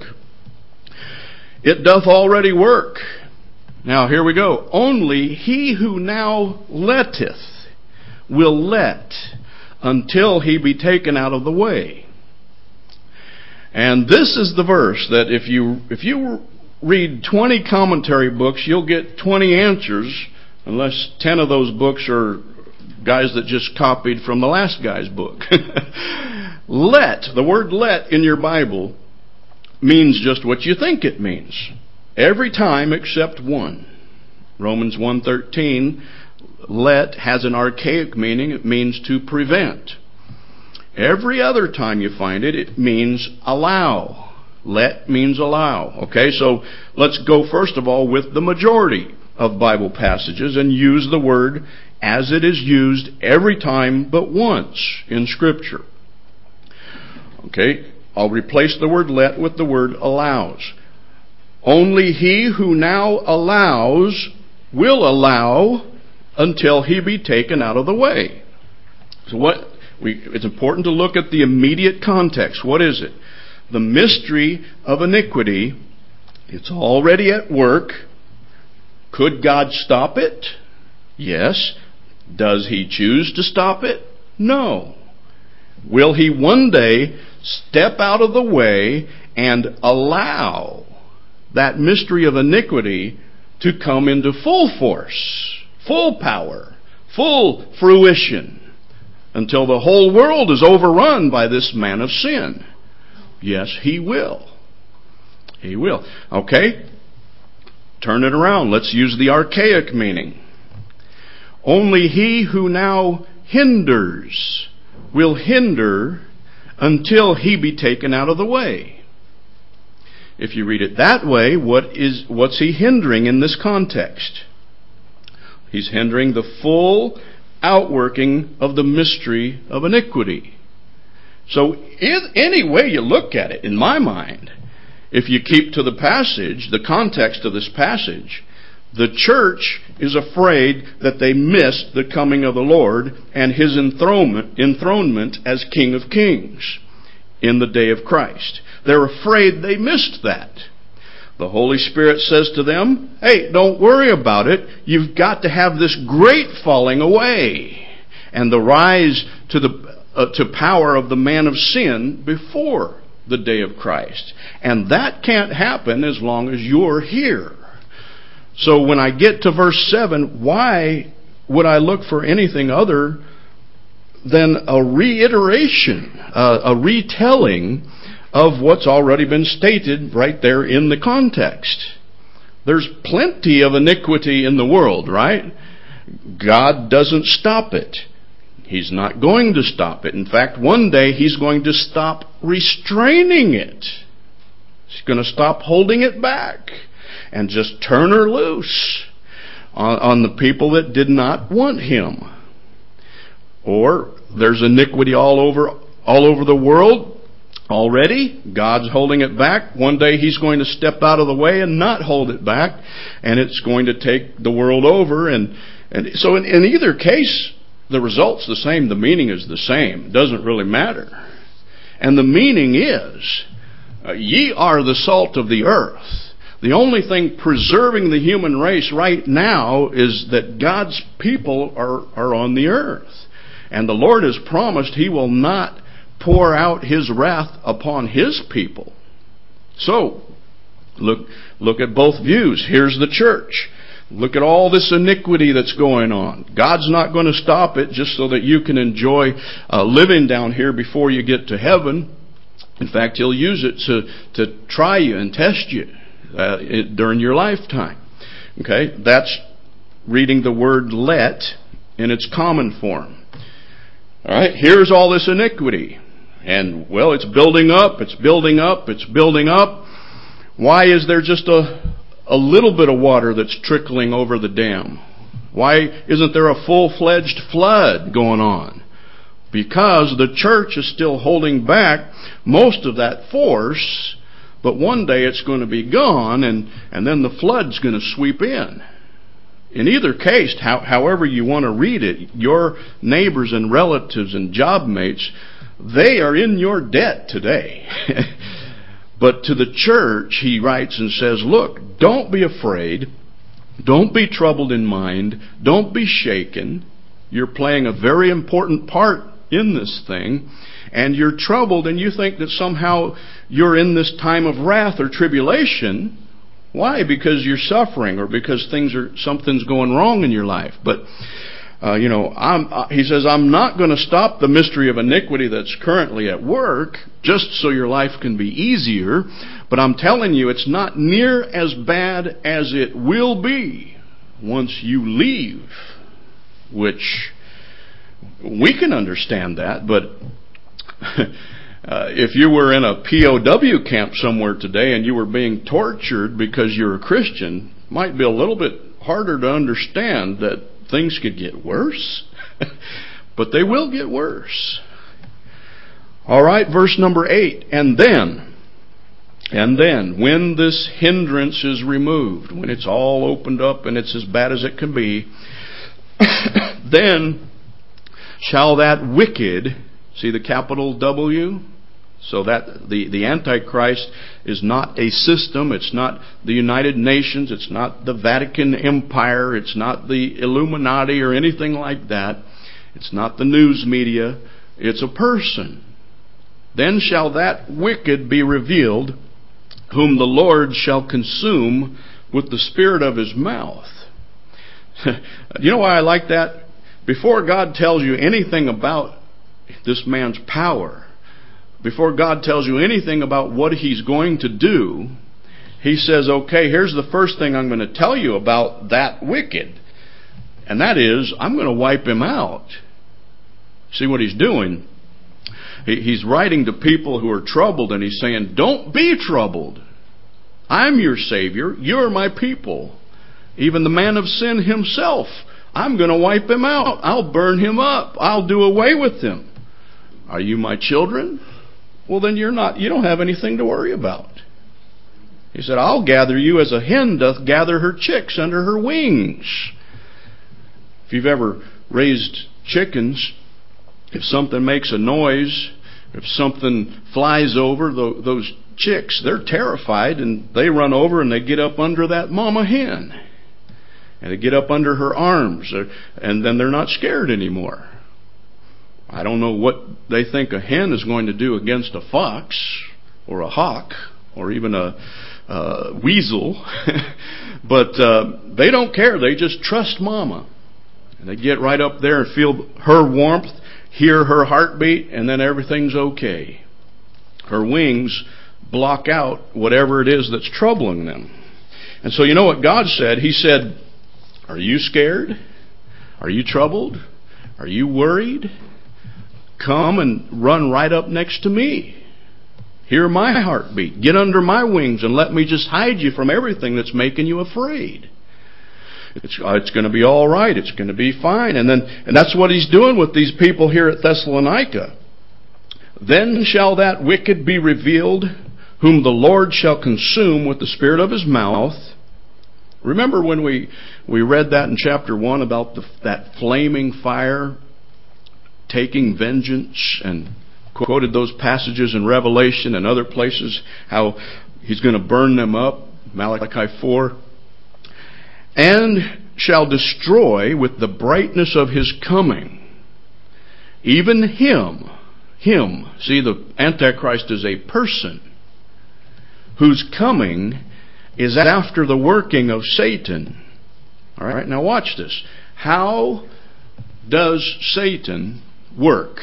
It doth already work. Now here we go. Only he who now letteth will let until he be taken out of the way. And this is the verse that if you read 20 commentary books, you'll get 20 answers, unless 10 of those books are guys that just copied from the last guy's book. Let, the word let in your Bible means just what you think it means. Every time except one. Romans 1:13, let has an archaic meaning. It means to prevent. Every other time you find it, it means allow. Let means allow. Okay, so let's go first of all with the majority of Bible passages and use the word as it is used every time but once in Scripture. Okay, I'll replace the word let with the word allows. Only he who now allows will allow until he be taken out of the way. So it's important to look at the immediate context. What is it? The mystery of iniquity. It's already at work. Could God stop it? Yes. Does he choose to stop it? No. Will he one day step out of the way and allow that mystery of iniquity to come into full force, full power, full fruition, until the whole world is overrun by this man of sin? Yes, he will. He will. Okay? Turn it around. Let's use the archaic meaning. Only he who now hinders, will hinder until he be taken out of the way. If you read it that way, what's he hindering in this context? He's hindering the full outworking of the mystery of iniquity. So any way you look at it, in my mind, if you keep to the passage, the context of this passage, the church is afraid that they missed the coming of the Lord and His enthronement as King of Kings in the day of Christ. They're afraid they missed that. The Holy Spirit says to them, hey, don't worry about it. You've got to have this great falling away and the rise to power of the man of sin before the day of Christ. And that can't happen as long as you're here. So when I get to verse 7, why would I look for anything other than a reiteration, a retelling of what's already been stated right there in the context? There's plenty of iniquity in the world, right? God doesn't stop it. He's not going to stop it. In fact, one day He's going to stop restraining it. He's going to stop holding it back and just turn her loose on the people that did not want Him. Or there's iniquity all over the world already. God's holding it back. One day He's going to step out of the way and not hold it back, and it's going to take the world over. And so in either case, the result's the same. The meaning is the same. It doesn't really matter. And the meaning is, ye are the salt of the earth. The only thing preserving the human race right now is that God's people are on the earth. And the Lord has promised He will not pour out His wrath upon His people. So, look at both views. Here's the church. Look at all this iniquity that's going on. God's not going to stop it just so that you can enjoy living down here before you get to heaven. In fact, He'll use it to try you and test you during your lifetime. Okay, that's reading the word let in its common form. All right, here's all this iniquity. And, well, it's building up, it's building up, it's building up. Why is there just a little bit of water that's trickling over the dam? Why isn't there a full-fledged flood going on? Because the church is still holding back most of that force, but one day it's going to be gone, and then the flood's going to sweep in. In either case, however you want to read it, your neighbors and relatives and job mates, they are in your debt today. But to the church, he writes and says, look, don't be afraid. Don't be troubled in mind. Don't be shaken. You're playing a very important part in this thing. And you're troubled and you think that somehow you're in this time of wrath or tribulation. Why? Because you're suffering or because something's going wrong in your life. But he says, I'm not going to stop the mystery of iniquity that's currently at work just so your life can be easier. But I'm telling you, it's not near as bad as it will be once you leave. Which, we can understand that, but if you were in a POW camp somewhere today and you were being tortured because you're a Christian, it might be a little bit harder to understand that things could get worse. But they will get worse. All right, verse number 8. And then, when this hindrance is removed, when it's all opened up and it's as bad as it can be, then shall that wicked, see the capital W? So that the Antichrist is not a system, it's not the United Nations, it's not the Vatican Empire, it's not the Illuminati or anything like that. It's not the news media, it's a person. Then shall that wicked be revealed, whom the Lord shall consume with the spirit of His mouth. You know why I like that? Before God tells you anything about this man's power, before God tells you anything about what He's going to do, He says, okay, here's the first thing I'm going to tell you about that wicked. And that is, I'm going to wipe him out. See what he's doing? He's writing to people who are troubled, and he's saying, don't be troubled. I'm your Savior. You're my people. Even the man of sin himself, I'm going to wipe him out. I'll burn him up. I'll do away with him. Are you my children? Well, then you don't have anything to worry about. He said, I'll gather you as a hen doth gather her chicks under her wings. If you've ever raised chickens, if something makes a noise, if something flies over, those chicks, they're terrified, and they run over and they get up under that mama hen. And they get up under her arms, and then they're not scared anymore. I don't know what they think a hen is going to do against a fox or a hawk or even a weasel, but they don't care. They just trust mama. And they get right up there and feel her warmth, hear her heartbeat, and then everything's okay. Her wings block out whatever it is that's troubling them. And so you know what God said? He said, are you scared? Are you troubled? Are you worried? Come and run right up next to me. Hear my heartbeat. Get under my wings and let me just hide you from everything that's making you afraid. It's going to be all right. It's going to be fine. And that's what he's doing with these people here at Thessalonica. Then shall that wicked be revealed, whom the Lord shall consume with the spirit of his mouth. Remember when we read that in chapter 1 about that flaming fire taking vengeance, and quoted those passages in Revelation and other places, how he's going to burn them up, Malachi 4. And shall destroy with the brightness of his coming, even him. See, the Antichrist is a person whose coming is after the working of Satan. All right, now watch this. How does Satan work?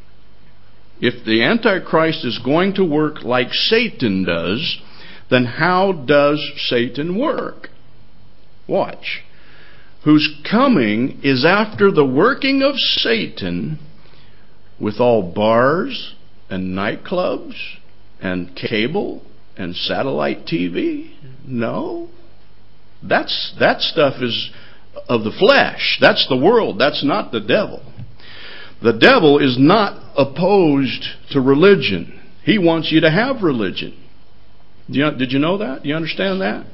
If the Antichrist is going to work like Satan does, then how does Satan work? Watch. Whose coming is after the working of Satan, with all bars and nightclubs and cable and satellite TV? No. That stuff is of the flesh. That's the world. That's not the devil. The devil is not opposed to religion. He wants you to have religion. Did you know that? Do you understand that?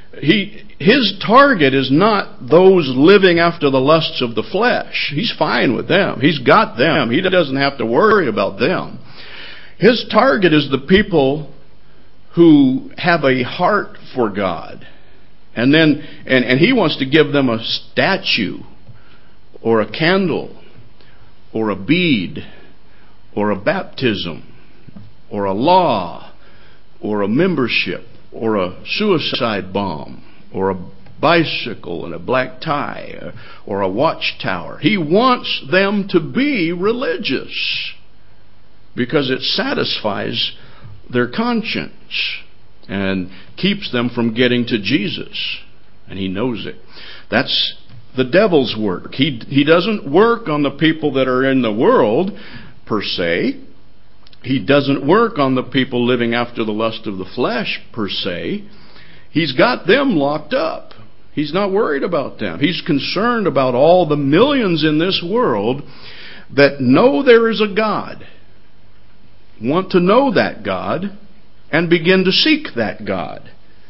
His target is not those living after the lusts of the flesh. He's fine with them. He's got them. He doesn't have to worry about them. His target is the people who have a heart for God. And he wants to give them a statue or a candle or a bead or a baptism or a law or a membership or a suicide bomb or a bicycle and a black tie or a watchtower. He wants them to be religious because it satisfies their conscience and keeps them from getting to Jesus. And he knows it. That's the devil's work. He doesn't work on the people that are in the world per se. He doesn't work on the people living after the lust of the flesh per se. He's got them locked up. He's not worried about them. He's concerned about all the millions in this world that know there is a God, want to know that God, and begin to seek that God.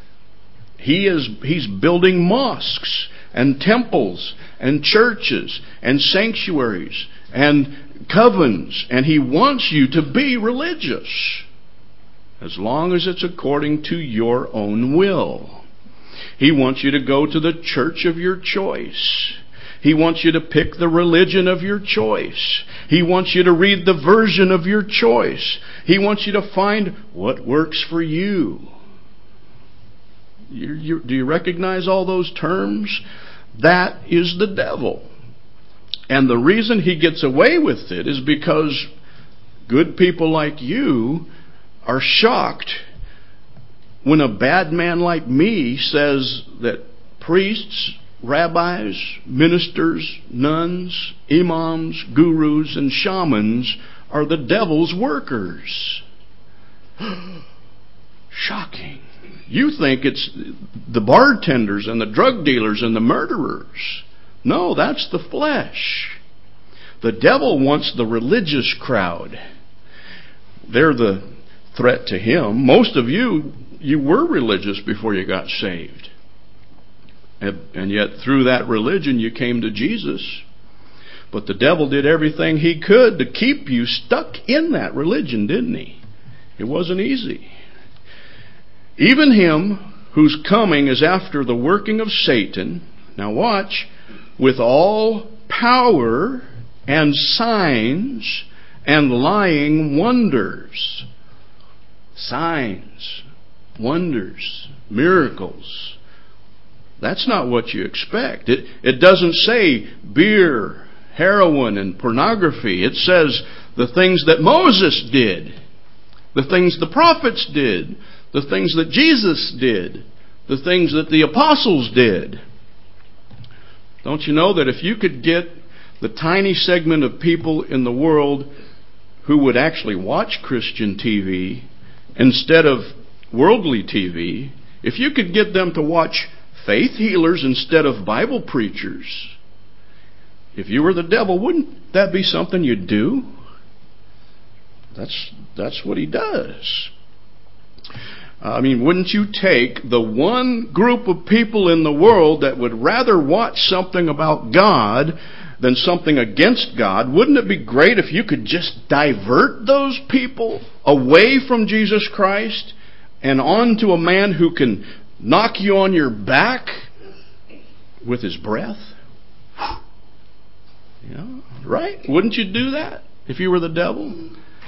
He's building mosques and temples and churches and sanctuaries and covens, and he wants you to be religious as long as it's according to your own will. He wants you to go to the church of your choice. He wants you to pick the religion of your choice. He wants you to read the version of your choice. He wants you to find what works for you. Do you recognize all those terms? That is the devil. And the reason he gets away with it is because good people like you are shocked when a bad man like me says that priests, rabbis, ministers, nuns, imams, gurus, and shamans are the devil's workers. Shocking. You think it's the bartenders and the drug dealers and the murderers. No, that's the flesh. The devil wants the religious crowd. They're the threat to him. Most of you were religious before you got saved. And yet through that religion you came to Jesus. But the devil did everything he could to keep you stuck in that religion, didn't he? It wasn't easy. Even him whose coming is after the working of Satan, now watch, with all power and signs and lying wonders. Signs, wonders, miracles. That's not what you expect. It doesn't say beer, heroin, and pornography. It says the things that Moses did, the things the prophets did, the things that Jesus did, the things that the apostles did. Don't you know that if you could get the tiny segment of people in the world who would actually watch Christian TV instead of worldly TV, if you could get them to watch faith healers instead of Bible preachers, if you were the devil, wouldn't that be something you'd do? That's what he does. I mean, wouldn't you take the one group of people in the world that would rather watch something about God than something against God? Wouldn't it be great if you could just divert those people away from Jesus Christ and on to a man who can knock you on your back with his breath? You know, right? Wouldn't you do that if you were the devil?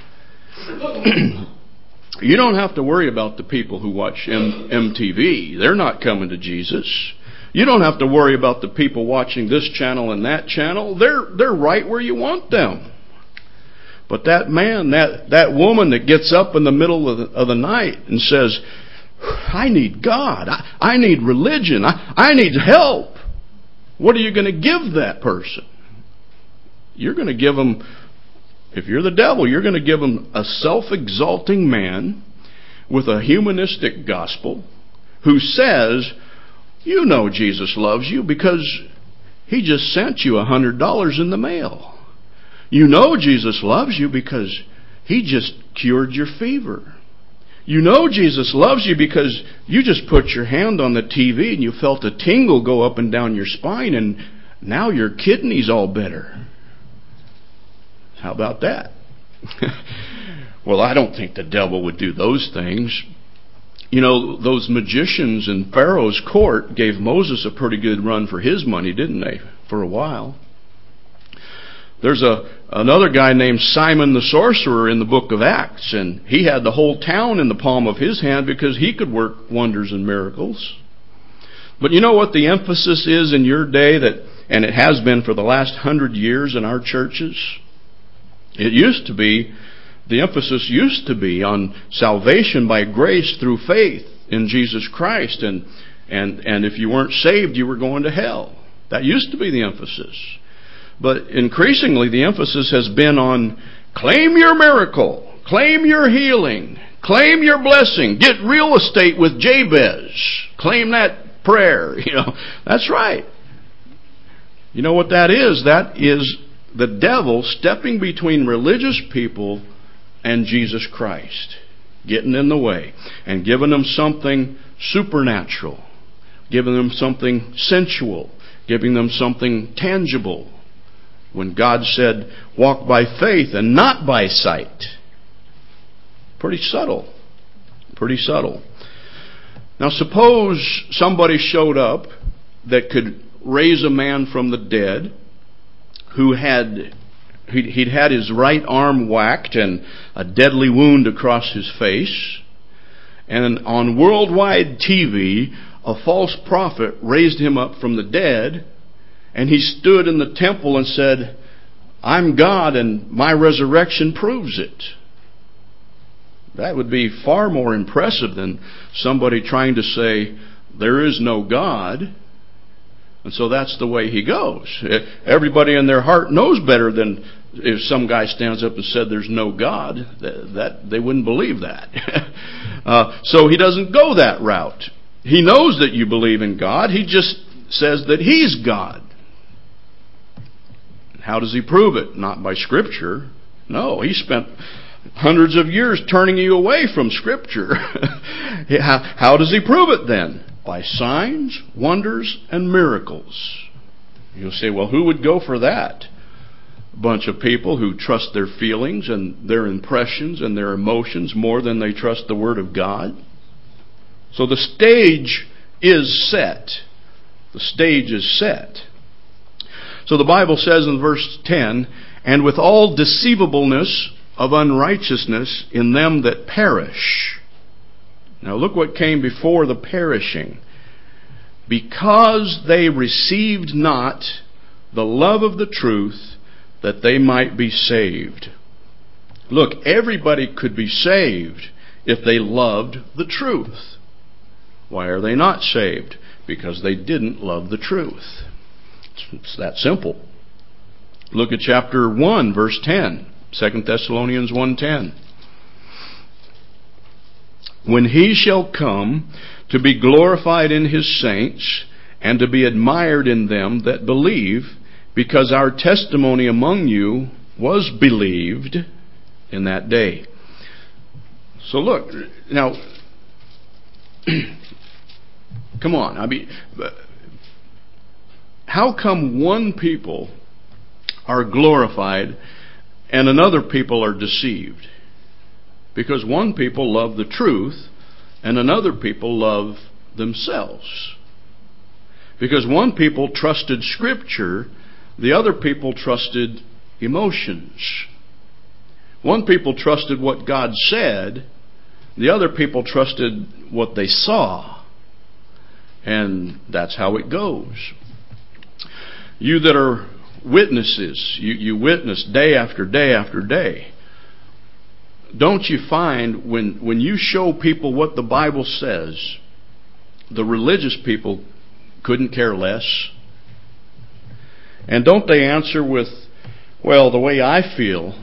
You don't have to worry about the people who watch MTV. They're not coming to Jesus. You don't have to worry about the people watching this channel and that channel. They're right where you want them. But that man, that woman that gets up in the middle of the night and says, I need God. I need religion. I need help. What are you going to give that person? You're going to give them, if you're the devil, you're going to give them a self-exalting man with a humanistic gospel who says, you know Jesus loves you because he just sent you $100 in the mail. You know Jesus loves you because he just cured your fever. You know Jesus loves you because you just put your hand on the TV and you felt a tingle go up and down your spine and now your kidney's all better. How about that? Well, I don't think the devil would do those things. You know, those magicians in Pharaoh's court gave Moses a pretty good run for his money, didn't they? For a while. There's another guy named Simon the sorcerer in the book of Acts, and he had the whole town in the palm of his hand because he could work wonders and miracles. But you know what the emphasis is in your day, and it has been for the last 100 years in our churches? The emphasis used to be on salvation by grace through faith in Jesus Christ, and if you weren't saved, you were going to hell. That used to be the emphasis. But increasingly, the emphasis has been on claim your miracle, claim your healing, claim your blessing, get real estate with Jabez, claim that prayer. You know, that's right. You know what that is? That is the devil stepping between religious people and Jesus Christ, getting in the way and giving them something supernatural, giving them something sensual, giving them something tangible, when God said, walk by faith and not by sight. Pretty subtle. Pretty subtle. Now suppose somebody showed up that could raise a man from the dead who he'd had his right arm whacked and a deadly wound across his face. And on worldwide TV, a false prophet raised him up from the dead, and he stood in the temple and said, I'm God and my resurrection proves it. That would be far more impressive than somebody trying to say, there is no God. And so that's the way he goes. Everybody in their heart knows better than if some guy stands up and said there's no God. That they wouldn't believe that. So he doesn't go that route. He knows that you believe in God. He just says that He's God. How does he prove it? Not by Scripture. No, he spent hundreds of years turning you away from Scripture. How does he prove it then? By signs, wonders, and miracles. You'll say, well, who would go for that? A bunch of people who trust their feelings and their impressions and their emotions more than they trust the Word of God. So the stage is set. The stage is set. So the Bible says in verse 10, and with all deceivableness of unrighteousness in them that perish. Now look what came before the perishing. Because they received not the love of the truth, that they might be saved. Look, everybody could be saved if they loved the truth. Why are they not saved? Because they didn't love the truth. It's that simple. Look at chapter 1, verse 10. 2 Thessalonians 1:10. When He shall come to be glorified in His saints, and to be admired in them that believe, because our testimony among you was believed in that day. So look, now, come on. I mean, how come one people are glorified and another people are deceived? Because one people love the truth and another people love themselves. Because one people trusted Scripture, the other people trusted emotions. One people trusted what God said, the other people trusted what they saw. And that's how it goes. You that are witnesses, you witness day after day after day. Don't you find when you show people what the Bible says, the religious people couldn't care less? And don't they answer with, well, the way I feel?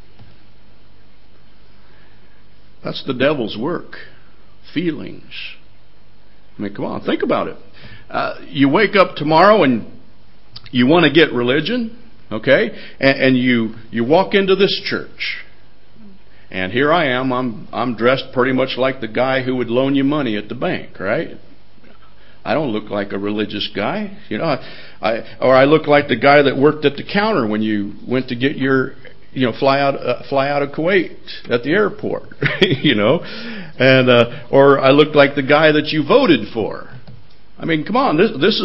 That's the devil's work. Feelings. I mean, come on, think about it. You wake up tomorrow and you want to get religion, okay? And you walk into this church. And here I am. I'm dressed pretty much like the guy who would loan you money at the bank, right? I don't look like a religious guy, you know. I look like the guy that worked at the counter when you went to get your, fly out of Kuwait at the airport, you know. And or I look like the guy that you voted for. I mean, come on, this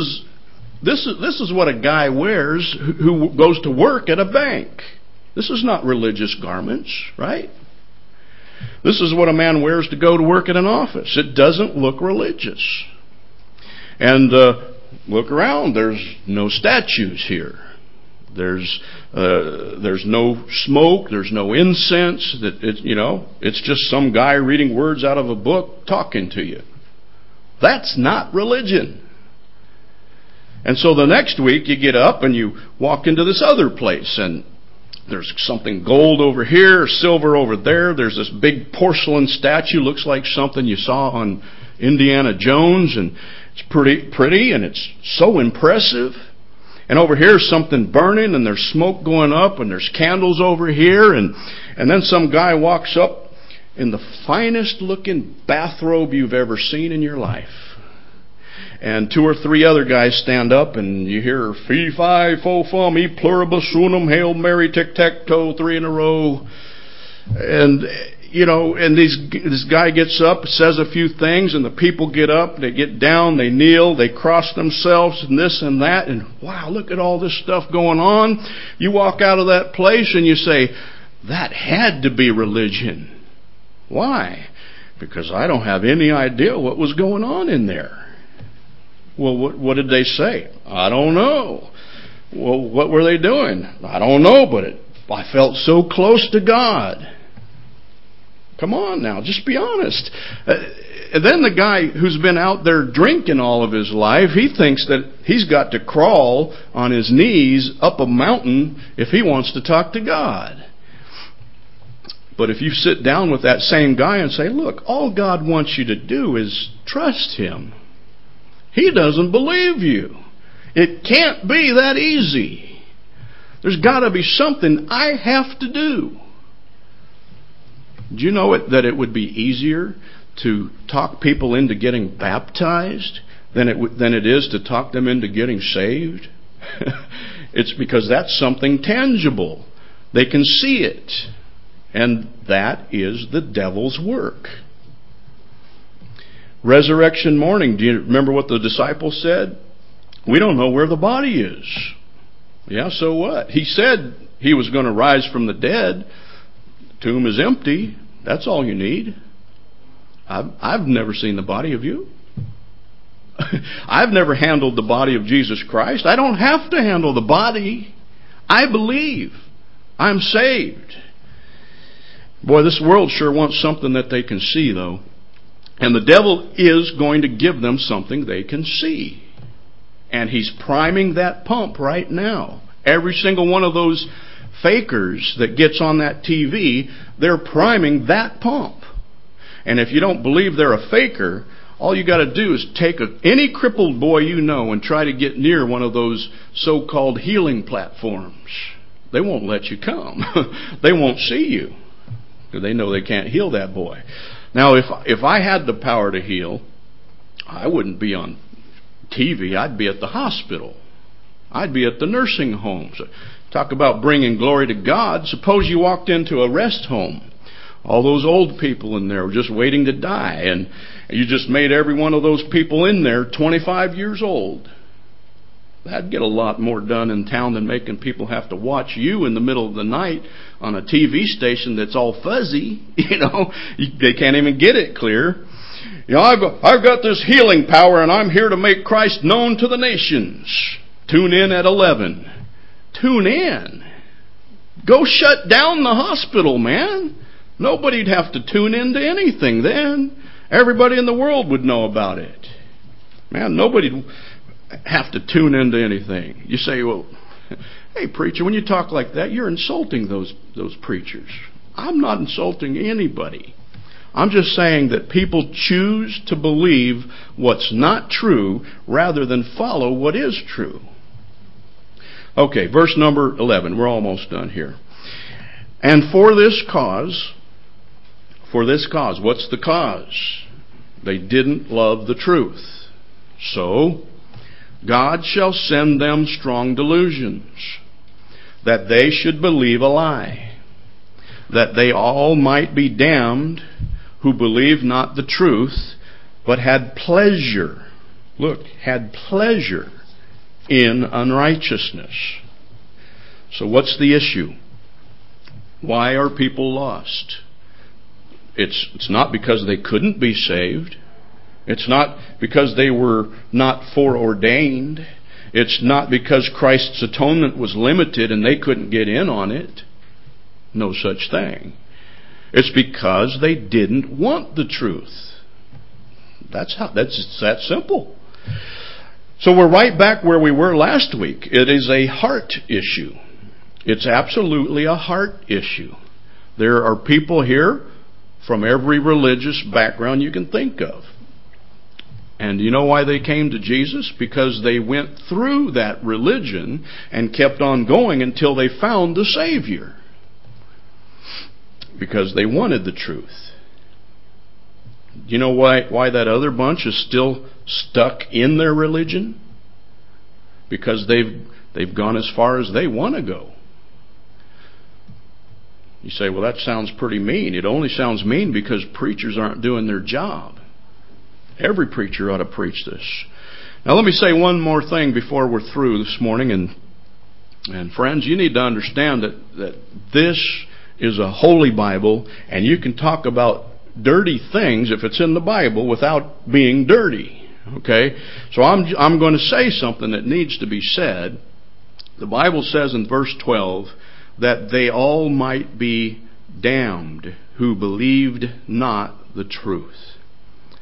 is what a guy wears who goes to work at a bank. This is not religious garments, right? This is what a man wears to go to work at an office. It doesn't look religious. And look around. There's no statues here. There's no smoke. There's no incense. It's just some guy reading words out of a book talking to you. That's not religion. And so the next week you get up and you walk into this other place, and there's something gold over here, silver over there. There's this big porcelain statue, looks like something you saw on Indiana Jones, and it's pretty, and it's so impressive. And over here is something burning, and there's smoke going up, and there's candles over here, and then some guy walks up in the finest looking bathrobe you've ever seen in your life. And 2 or 3 other guys stand up, and you hear fee fi fo fum e pluribus unum, Hail Mary, tic tac toe, 3 in a row. And this guy gets up, says a few things, and the people get up, they get down, they kneel, they cross themselves, and this and that, and wow, look at all this stuff going on. You walk out of that place and you say, that had to be religion. Why? Because I don't have any idea what was going on in there. Well, what did they say? I don't know. Well, what were they doing? I don't know, but I felt so close to God. Come on now, just be honest. then the guy who's been out there drinking all of his life, he thinks that he's got to crawl on his knees up a mountain if he wants to talk to God. But if you sit down with that same guy and say, look, all God wants you to do is trust Him. He doesn't believe you. It can't be that easy. There's got to be something I have to do. Do you know that it would be easier to talk people into getting baptized than it is to talk them into getting saved? It's because that's something tangible. They can see it. And that is the devil's work. Resurrection morning, do you remember what the disciples said? We don't know where the body is. Yeah, so what? He said He was going to rise from the dead. The tomb is empty. That's all you need. I've never seen the body. Have you? I've never handled the body of Jesus Christ. I don't have to handle the body. I believe. I'm saved. Boy, this world sure wants something that they can see, though. And the devil is going to give them something they can see. And he's priming that pump right now. Every single one of those fakers that gets on that TV, they're priming that pump. And if you don't believe they're a faker, all you got to do is take any crippled boy you know and try to get near one of those so-called healing platforms. They won't let you come. They won't see you because they know they can't heal that boy. Now, if I had the power to heal, I wouldn't be on TV. I'd be at the hospital. I'd be at the nursing homes. Talk about bringing glory to God. Suppose you walked into a rest home. All those old people in there were just waiting to die. And you just made every one of those people in there 25 years old. That'd get a lot more done in town than making people have to watch you in the middle of the night on a TV station that's all fuzzy. They can't even get it clear. I've got this healing power and I'm here to make Christ known to the nations. Tune in at 11. Tune in. Go shut down the hospital, man. Nobody'd have to tune into anything then. Everybody in the world would know about it. Man, nobody'd have to tune into anything. You say, well, hey, preacher, when you talk like that, you're insulting those preachers. I'm not insulting anybody. I'm just saying that people choose to believe what's not true rather than follow what is true. Okay, verse number 11. We're almost done here. And for this cause, what's the cause? They didn't love the truth. So, God shall send them strong delusions, that they should believe a lie, that they all might be damned who believed not the truth, but had pleasure. Look, had pleasure in unrighteousness. So what's the issue? Why are people lost? It's not because they couldn't be saved. It's not because they were not foreordained. It's not because Christ's atonement was limited and they couldn't get in on it. No such thing. It's because they didn't want the truth. That's that simple. So we're right back where we were last week. It is a heart issue. It's absolutely a heart issue. There are people here from every religious background you can think of. And you know why they came to Jesus? Because they went through that religion and kept on going until they found the Savior. Because they wanted the truth. You know why that other bunch is still stuck in their religion? Because they've gone as far as they want to go. You say, well, that sounds pretty mean. It only sounds mean because preachers aren't doing their job. Every preacher ought to preach this. Now let me say one more thing before we're through this morning. And friends, you need to understand that this is a holy Bible, and you can talk about dirty things if it's in the Bible without being dirty. Okay? So I'm going to say something that needs to be said. The Bible says in verse 12 that they all might be damned who believed not the truth.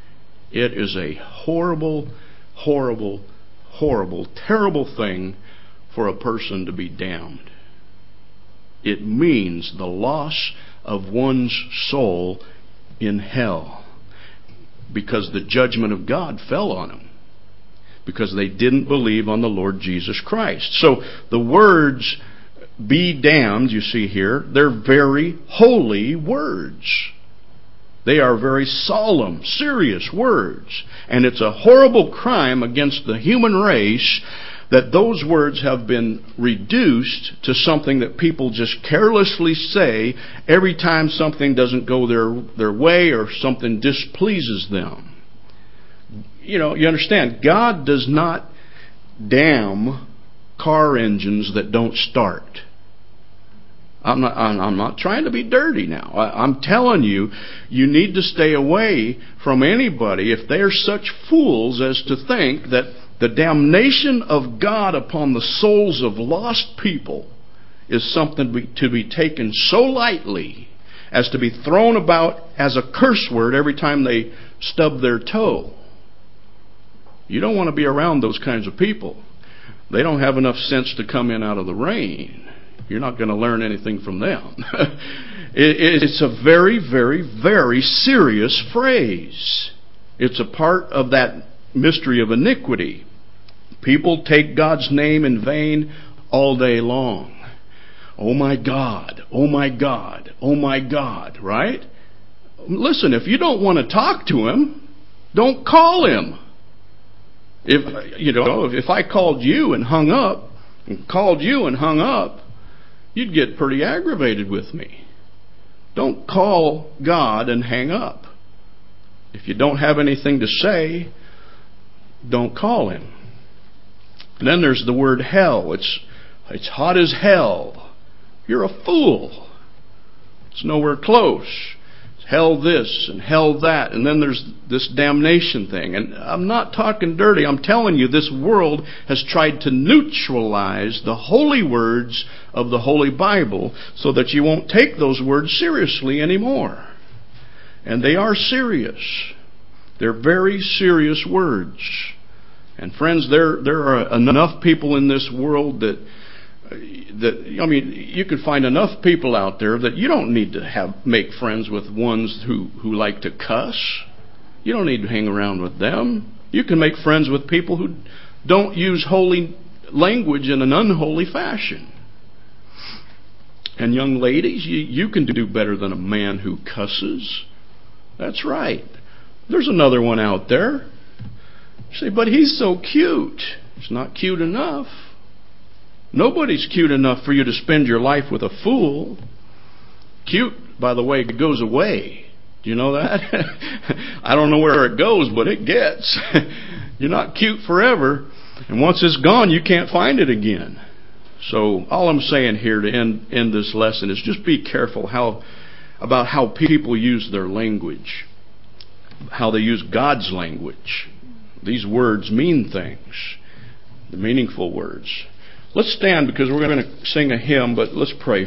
It is a horrible, horrible, horrible, terrible thing for a person to be damned. It means the loss of one's soul in hell, because the judgment of God fell on them, because they didn't believe on the Lord Jesus Christ. So the words "be damned," you see here, they're very holy words. They are very solemn, serious words. And it's a horrible crime against the human race that those words have been reduced to something that people just carelessly say every time something doesn't go their way or something displeases them. You know, you understand, God does not damn car engines that don't start. I'm not trying to be dirty now. I'm telling you, you need to stay away from anybody if they're such fools as to think that the damnation of God upon the souls of lost people is something to be taken so lightly as to be thrown about as a curse word every time they stub their toe. You don't want to be around those kinds of people. They don't have enough sense to come in out of the rain. You're not going to learn anything from them. It's a very, very, very serious phrase. It's a part of that mystery of iniquity. People take God's name in vain all day long. Oh my God, oh my God, oh my God, right? Listen, if you don't want to talk to Him, don't call Him. If I called you and hung up, you'd get pretty aggravated with me. Don't call God and hang up. If you don't have anything to say, don't call Him. And then there's the word hell. It's hot as hell. You're a fool. It's nowhere close. It's hell this and hell that. And then there's this damnation thing. And I'm not talking dirty. I'm telling you, this world has tried to neutralize the holy words of the Holy Bible so that you won't take those words seriously anymore. And they are serious. They're very serious words. And friends, there are enough people in this world that you can find enough people out there that you don't need to make friends with ones who like to cuss. You don't need to hang around with them. You can make friends with people who don't use holy language in an unholy fashion. And young ladies, you can do better than a man who cusses. That's right. There's another one out there. You say, but he's so cute. It's not cute enough. Nobody's cute enough for you to spend your life with a fool. Cute, by the way, goes away. Do you know that? I don't know where it goes, but it gets. You're not cute forever. And once it's gone, you can't find it again. So all I'm saying here to end this lesson is just be careful about how people use their language, how they use God's language. These words mean things, the meaningful words. Let's stand because we're going to sing a hymn, but let's pray